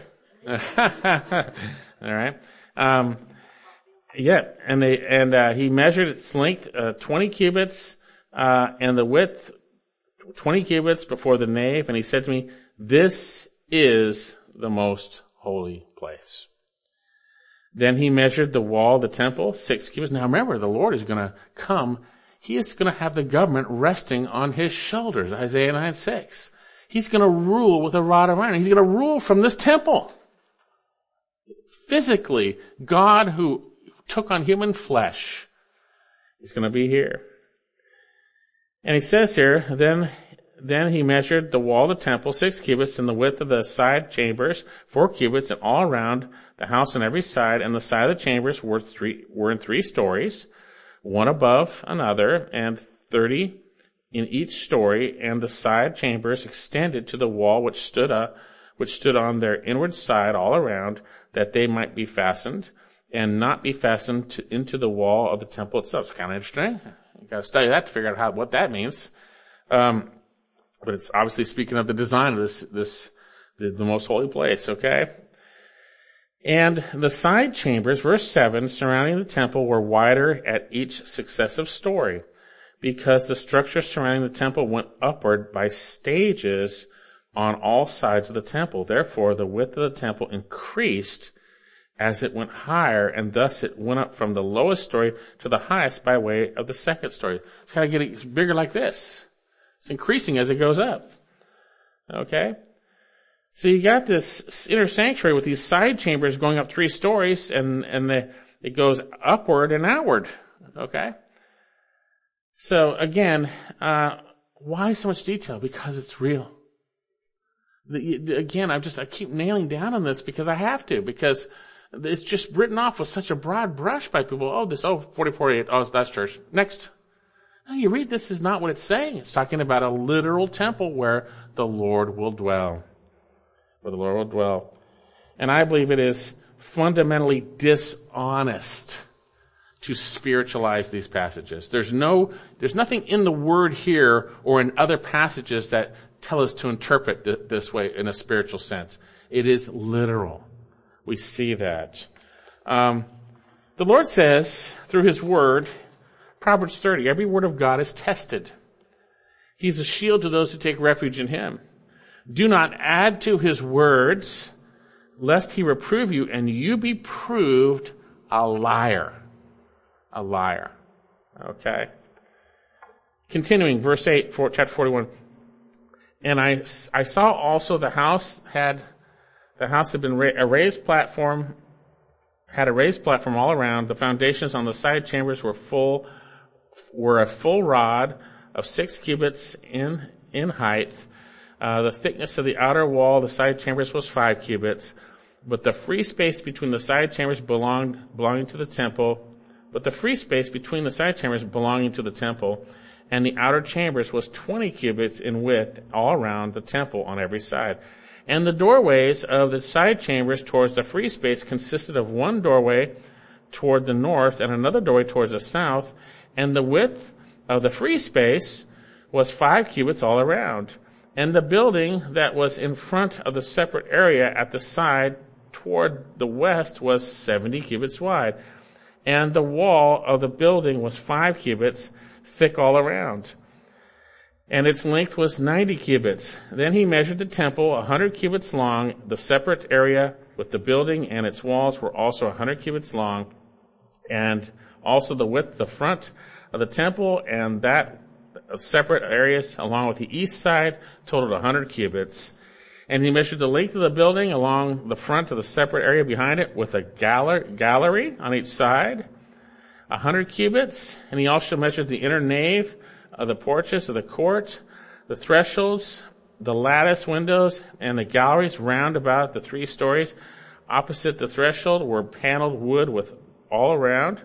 All right. He measured its length 20 cubits, and the width 20 cubits before the nave, and he said to me, "This is the most holy place." Then he measured the wall of the temple, 6 cubits. Now remember, the Lord is going to come. He is going to have the government resting on his shoulders, Isaiah 9:6. He's going to rule with a rod of iron. He's going to rule from this temple. Physically, God who took on human flesh is going to be here. And he says here, then he measured the wall of the temple 6 cubits, and the width of the side chambers 4 cubits, and all around the house on every side. And the side of the chambers were in 3 stories, one above another, and 30 in each story. And the side chambers extended to the wall which stood on their inward side all around, that they might be fastened and not be fastened into the wall of the temple itself. It's kind of interesting. You've got to study that to figure out what that means. But it's obviously speaking of the design of the most holy place, okay? And the side chambers, verse 7, surrounding the temple were wider at each successive story, because the structure surrounding the temple went upward by stages on all sides of the temple. Therefore, the width of the temple increased as it went higher, and thus it went up from the lowest story to the highest by way of the second story. It's kind of getting bigger like this. It's increasing as it goes up. Okay? So you got this inner sanctuary with these side chambers going up 3 stories, and it goes upward and outward. Okay? So again, why so much detail? Because it's real. Again, I keep nailing down on this because I have to, because It's just written off with such a broad brush by people. 4048, that's church. Next. No, you read this is not what it's saying. It's talking about a literal temple where the Lord will dwell. Where the Lord will dwell. And I believe it is fundamentally dishonest to spiritualize these passages. There's nothing in the word here or in other passages that tell us to interpret this way in a spiritual sense. It is literal. We see that. The Lord says through His word, Proverbs 30, every word of God is tested. He's a shield to those who take refuge in Him. Do not add to His words, lest He reprove you and you be proved a liar. A liar. Okay. Continuing, verse 8, chapter 41. And I saw also the house had been a raised platform, had a raised platform all around. The foundations on the side chambers were a full rod of 6 cubits in height. The thickness of the outer wall of the side chambers was 5 cubits. But the free space between the side chambers belonging to the temple, and the outer chambers was 20 cubits in width all around the temple on every side. And the doorways of the side chambers towards the free space consisted of one doorway toward the north and another doorway towards the south, and the width of the free space was 5 cubits all around. And the building that was in front of the separate area at the side toward the west was 70 cubits wide. And the wall of the building was 5 cubits thick all around. And its length was 90 cubits. Then he measured the temple 100 cubits long. The separate area with the building and its walls were also 100 cubits long. And also the width, the front of the temple and that separate areas along with the east side totaled 100 cubits. And he measured the length of the building along the front of the separate area behind it with a gallery on each side, 100 cubits. And he also measured the inner nave of the porches of the court, the thresholds, the lattice windows, and the galleries round about the 3 stories. Opposite the threshold were paneled wood with wood all around.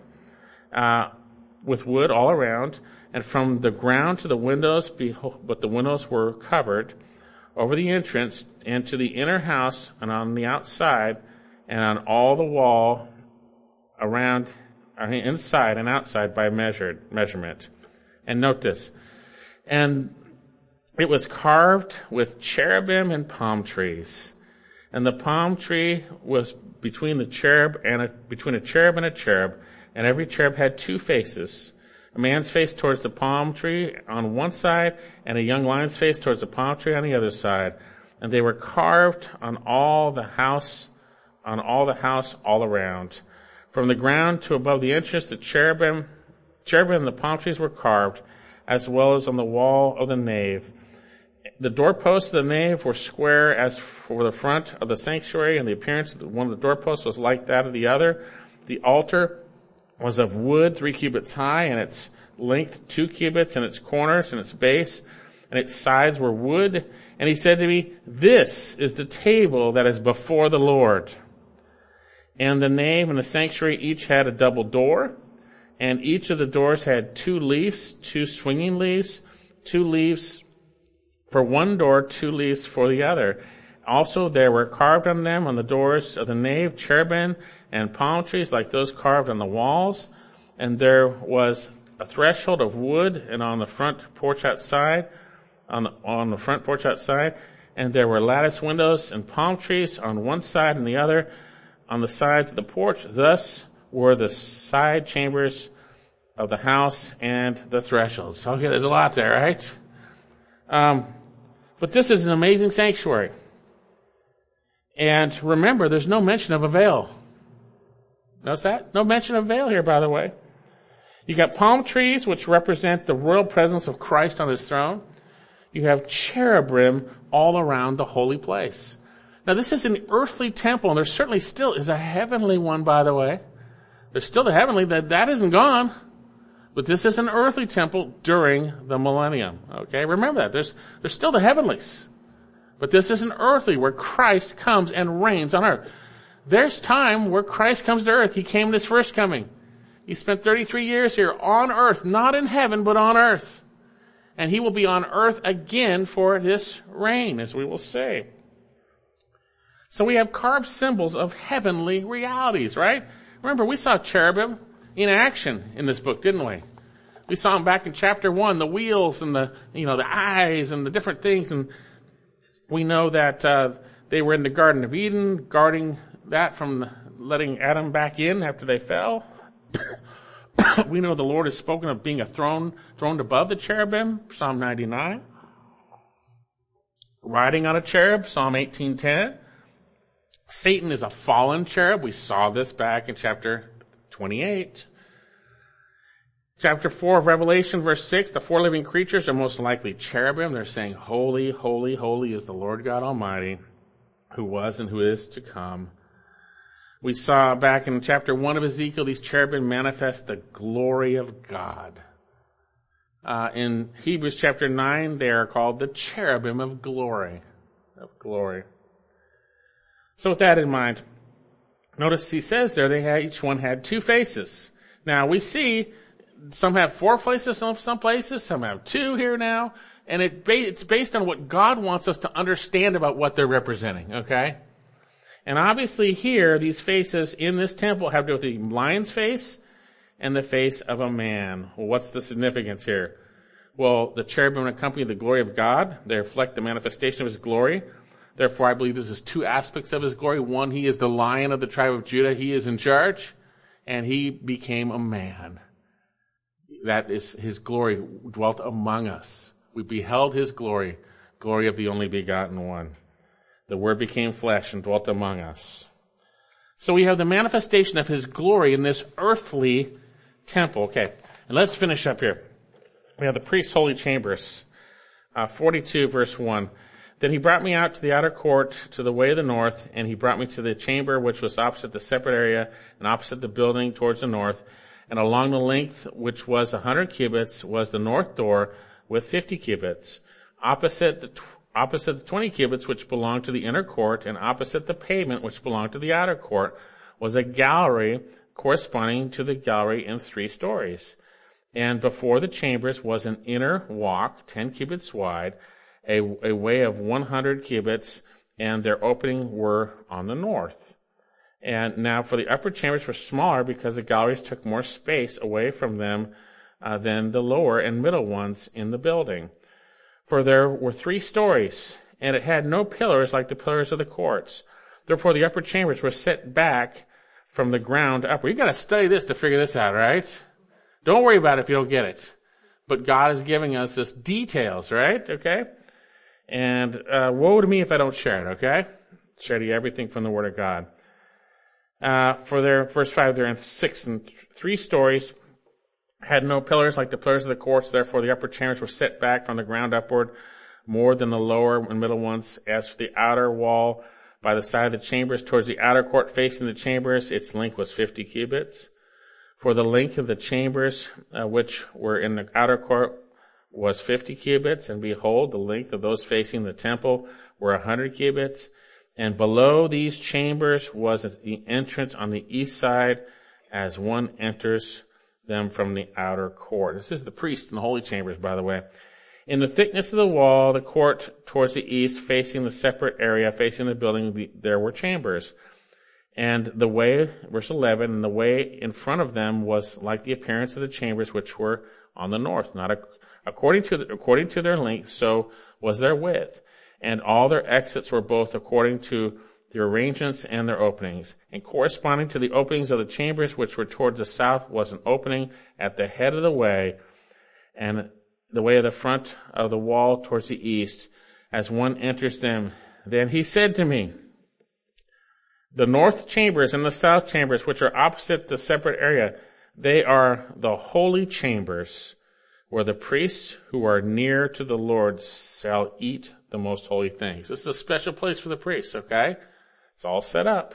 And from the ground to the windows, but the windows were covered over the entrance into the inner house and on the outside and on all the wall around, inside and outside by measurement. And note this. And it was carved with cherubim and palm trees. And the palm tree was between a cherub and a cherub. And every cherub had 2 faces. A man's face towards the palm tree on one side, and a young lion's face towards the palm tree on the other side. And they were carved on all the house all around. From the ground to above the entrance, the cherubim and the palm trees were carved, as well as on the wall of the nave. The doorposts of the nave were square as for the front of the sanctuary, and the appearance of one of the doorposts was like that of the other. The altar was of wood 3 cubits high, and its length 2 cubits, and its corners and its base, and its sides were wood. And he said to me, "This is the table that is before the Lord." And the nave and the sanctuary each had a double door, and each of the doors had 2 leaves, 2 swinging leaves, 2 leaves for one door, 2 leaves for the other. Also there were carved on them, on the doors of the nave, cherubim and palm trees like those carved on the walls. And there was a threshold of wood, and on the front porch outside, on the front porch outside, and there were lattice windows and palm trees on one side and the other on the sides of the porch. Thus were the side chambers of the house and the thresholds. Okay, there's a lot there, right? But this is an amazing sanctuary. And remember, there's no mention of a veil. Notice that? No mention of veil here, by the way. You got palm trees, which represent the royal presence of Christ on his throne. You have cherubim all around the holy place. Now, this is an earthly temple, and there certainly still is a heavenly one, by the way. There's still the heavenly, that isn't gone. But this is an earthly temple during the millennium. Okay, remember that. There's still the heavenlies. But this is an earthly where Christ comes and reigns on earth. there's time where Christ comes to earth. He came in his first coming. He spent 33 years here on earth, not in heaven, but on earth. And he will be on earth again for this reign, as we will say. So we have carved symbols of heavenly realities, right? Remember, we saw cherubim in action in this book, didn't we? We saw them back in chapter 1, the wheels and the eyes and the different things. And we know that they were in the Garden of Eden, guarding that from letting Adam back in after they fell. We know the Lord has spoken of being a throne throned above the cherubim, Psalm 99. Riding on a cherub, Psalm 18:10. Satan is a fallen cherub. We saw this back in chapter 28. Chapter 4 of Revelation, verse 6, the four living creatures are most likely cherubim. They're saying, holy, holy, holy is the Lord God Almighty, who was and who is to come. We saw back in chapter 1 of Ezekiel, these cherubim manifest the glory of God. In Hebrews chapter 9, they are called the cherubim of glory. So with that in mind, notice he says there, each one had two faces. Now we see some have four faces, some places, some have two here now, and it's based on what God wants us to understand about what they're representing, okay? And obviously here, these faces in this temple have to do with the lion's face and the face of a man. Well, what's the significance here? Well, the cherubim accompany the glory of God. They reflect the manifestation of his glory. Therefore, I believe this is two aspects of his glory. One, he is the Lion of the tribe of Judah. He is in charge, and he became a man. That is, his glory dwelt among us. We beheld his glory of the only begotten one. The Word became flesh and dwelt among us. So we have the manifestation of his glory in this earthly temple. Okay, and let's finish up here. We have the priest's holy chambers, 42 verse 1. Then he brought me out to the outer court to the way of the north, and he brought me to the chamber which was opposite the separate area and opposite the building towards the north. And along the length, which was 100 cubits, was the north door with 50 cubits. Opposite the 20 cubits, which belonged to the inner court, and opposite the pavement, which belonged to the outer court, was a gallery corresponding to the gallery in 3 stories. And before the chambers was an inner walk, 10 cubits wide, a way of 100 cubits, and their opening were on the north. And now for the upper chambers were smaller because the galleries took more space away from them than the lower and middle ones in the building. For there were 3 stories, and it had no pillars like the pillars of the courts. Therefore the upper chambers were set back from the ground upward. You've got to study this to figure this out, right? Don't worry about it if you don't get it. But God is giving us this details, right? Okay? And woe to me if I don't share it, okay? Share to you everything from the Word of God. For their verse 5, they're in 6 and 3 stories, had no pillars like the pillars of the courts. Therefore the upper chambers were set back from the ground upward more than the lower and middle ones. As for the outer wall by the side of the chambers towards the outer court facing the chambers, its length was 50 cubits. For the length of the chambers which were in the outer court was 50 cubits, and behold, the length of those facing the temple were 100 cubits. And below these chambers was the entrance on the east side as one enters them from the outer court. This is the priest in the holy chambers, by the way. In the thickness of the wall, the court towards the east, facing the separate area, facing the building, there were chambers. And the way, verse 11, and the way in front of them was like the appearance of the chambers which were on the north. Not according to their length, so was their width. And all their exits were both according to their arrangements and their openings. And corresponding to the openings of the chambers which were towards the south was an opening at the head of the way, and the way of the front of the wall towards the east, as one enters them. Then he said to me, the north chambers and the south chambers, which are opposite the separate area, they are the holy chambers, where the priests who are near to the Lord shall eat the most holy things. This is a special place for the priests, okay? It's all set up.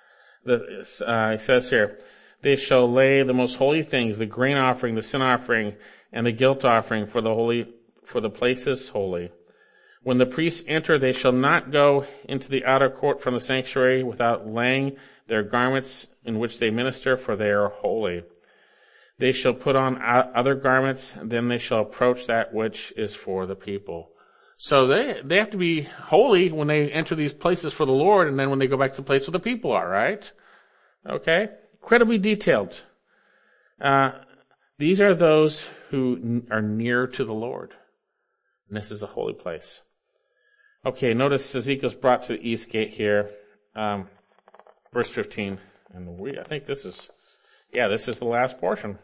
It says here, they shall lay the most holy things, the grain offering, the sin offering, and the guilt offering for the places holy. When the priests enter, they shall not go into the outer court from the sanctuary without laying their garments in which they minister, for they are holy. They shall put on other garments, and then they shall approach that which is for the people. So they have to be holy when they enter these places for the Lord, and then when they go back to the place where the people are, right? Okay? Incredibly detailed. These are those who are near to the Lord. And this is a holy place. Okay, notice Ezekiel's brought to the east gate here. Verse 15. And I think this is the last portion.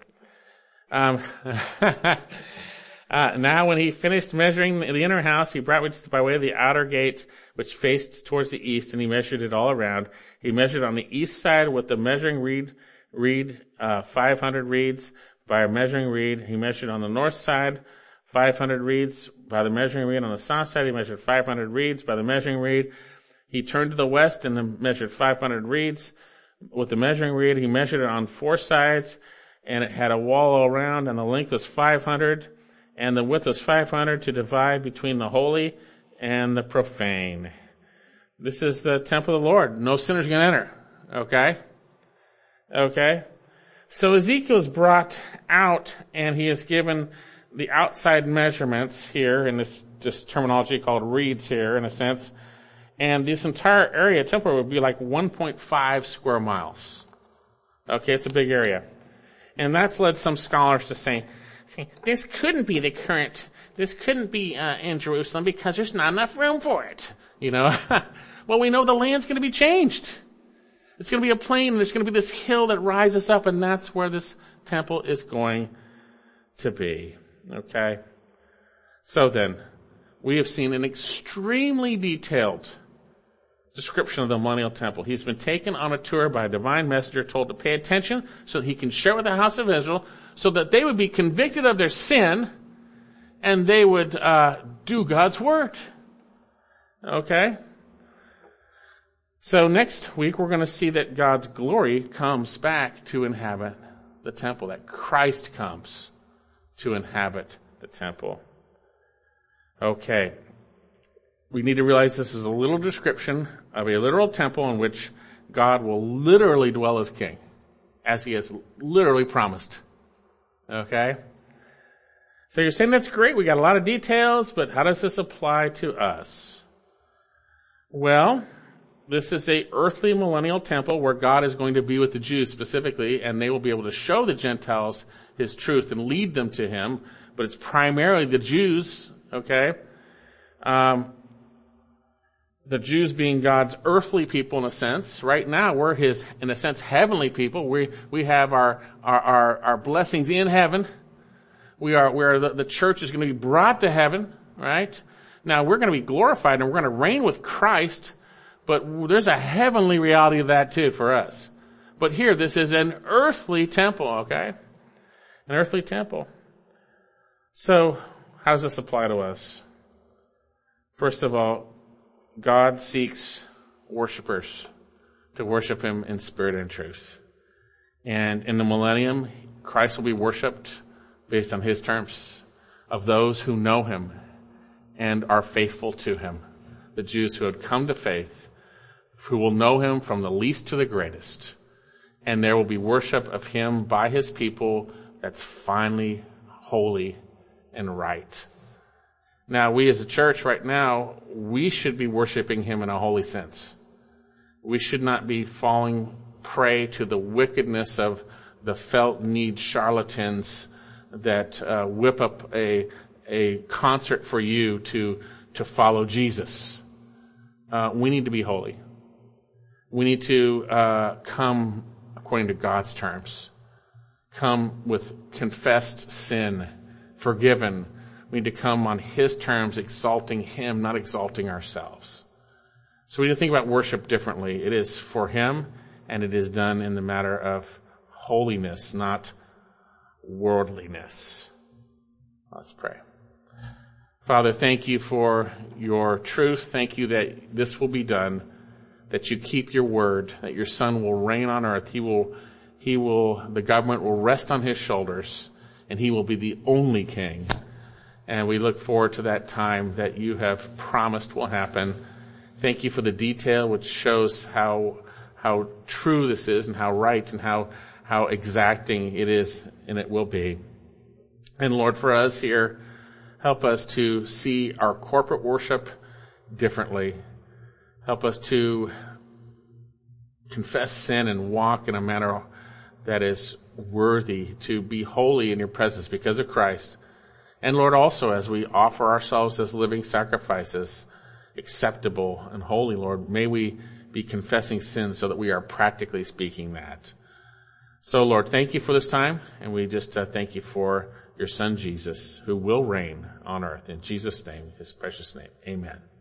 Now when he finished measuring the inner house, he brought it by way of the outer gate, which faced towards the east, and he measured it all around. He measured on the east side with the measuring reed, 500 reeds by a measuring reed. He measured on the north side, 500 reeds by the measuring reed. On the south side, he measured 500 reeds by the measuring reed. He turned to the west and measured 500 reeds with the measuring reed. He measured it on 4 sides, and it had a wall all around, and the length was 500, and the width was 500 to divide between the holy and the profane. This is the temple of the Lord. No sinner's going to enter. Okay? Okay? So Ezekiel is brought out, and he is given the outside measurements here in this terminology called reeds here, in a sense. And this entire area, temple, would be like 1.5 square miles. Okay, it's a big area. And that's led some scholars to say, this couldn't be in Jerusalem because there's not enough room for it. You know? Well, we know the land's going to be changed. It's going to be a plain, and there's going to be this hill that rises up, and that's where this temple is going to be. Okay? So then, we have seen an extremely detailed description of the millennial temple. He's been taken on a tour by a divine messenger, told to pay attention so that he can share with the house of Israel, so that they would be convicted of their sin, and they would do God's word. Okay? So next week we're going to see that God's glory comes back to inhabit the temple, that Christ comes to inhabit the temple. Okay. We need to realize this is a little description of a literal temple in which God will literally dwell as king, as he has literally promised. Okay? So you're saying that's great, we got a lot of details, but how does this apply to us? Well, this is a earthly millennial temple where God is going to be with the Jews specifically, and they will be able to show the Gentiles his truth and lead them to him, but it's primarily the Jews, okay? The Jews being God's earthly people in a sense. Right now we're his, in a sense, heavenly people. We have our blessings in heaven. The church is going to be brought to heaven, right? Now we're going to be glorified and we're going to reign with Christ, but there's a heavenly reality of that too for us. But here, this is an earthly temple, okay? An earthly temple. So, how does this apply to us? First of all, God seeks worshipers to worship him in spirit and truth. And in the millennium, Christ will be worshiped based on his terms of those who know him and are faithful to him. The Jews who had come to faith, who will know him from the least to the greatest. And there will be worship of him by his people that's finally holy and right. Now, we as a church right now, we should be worshiping him in a holy sense. We should not be falling prey to the wickedness of the felt need charlatans that whip up a concert for you to follow Jesus. We need to be holy. We need to come according to God's terms. Come with confessed sin, forgiven. We need to come on his terms, exalting him, not exalting ourselves. So we need to think about worship differently. It is for him, and it is done in the matter of holiness, not worldliness. Let's pray. Father, thank you for your truth. Thank you that this will be done, that you keep your word, that your Son will reign on earth. The government will rest on his shoulders, and he will be the only king. And we look forward to that time that you have promised will happen. Thank you for the detail which shows how how true this is and how right and how exacting it is and it will be. And Lord, for us here, help us to see our corporate worship differently. Help us to confess sin and walk in a manner that is worthy, to be holy in your presence because of Christ. And Lord, also as we offer ourselves as living sacrifices, acceptable and holy, Lord, may we be confessing sin so that we are practically speaking that. So Lord, thank you for this time, and we just thank you for your Son Jesus, who will reign on earth. In Jesus' name, his precious name, amen.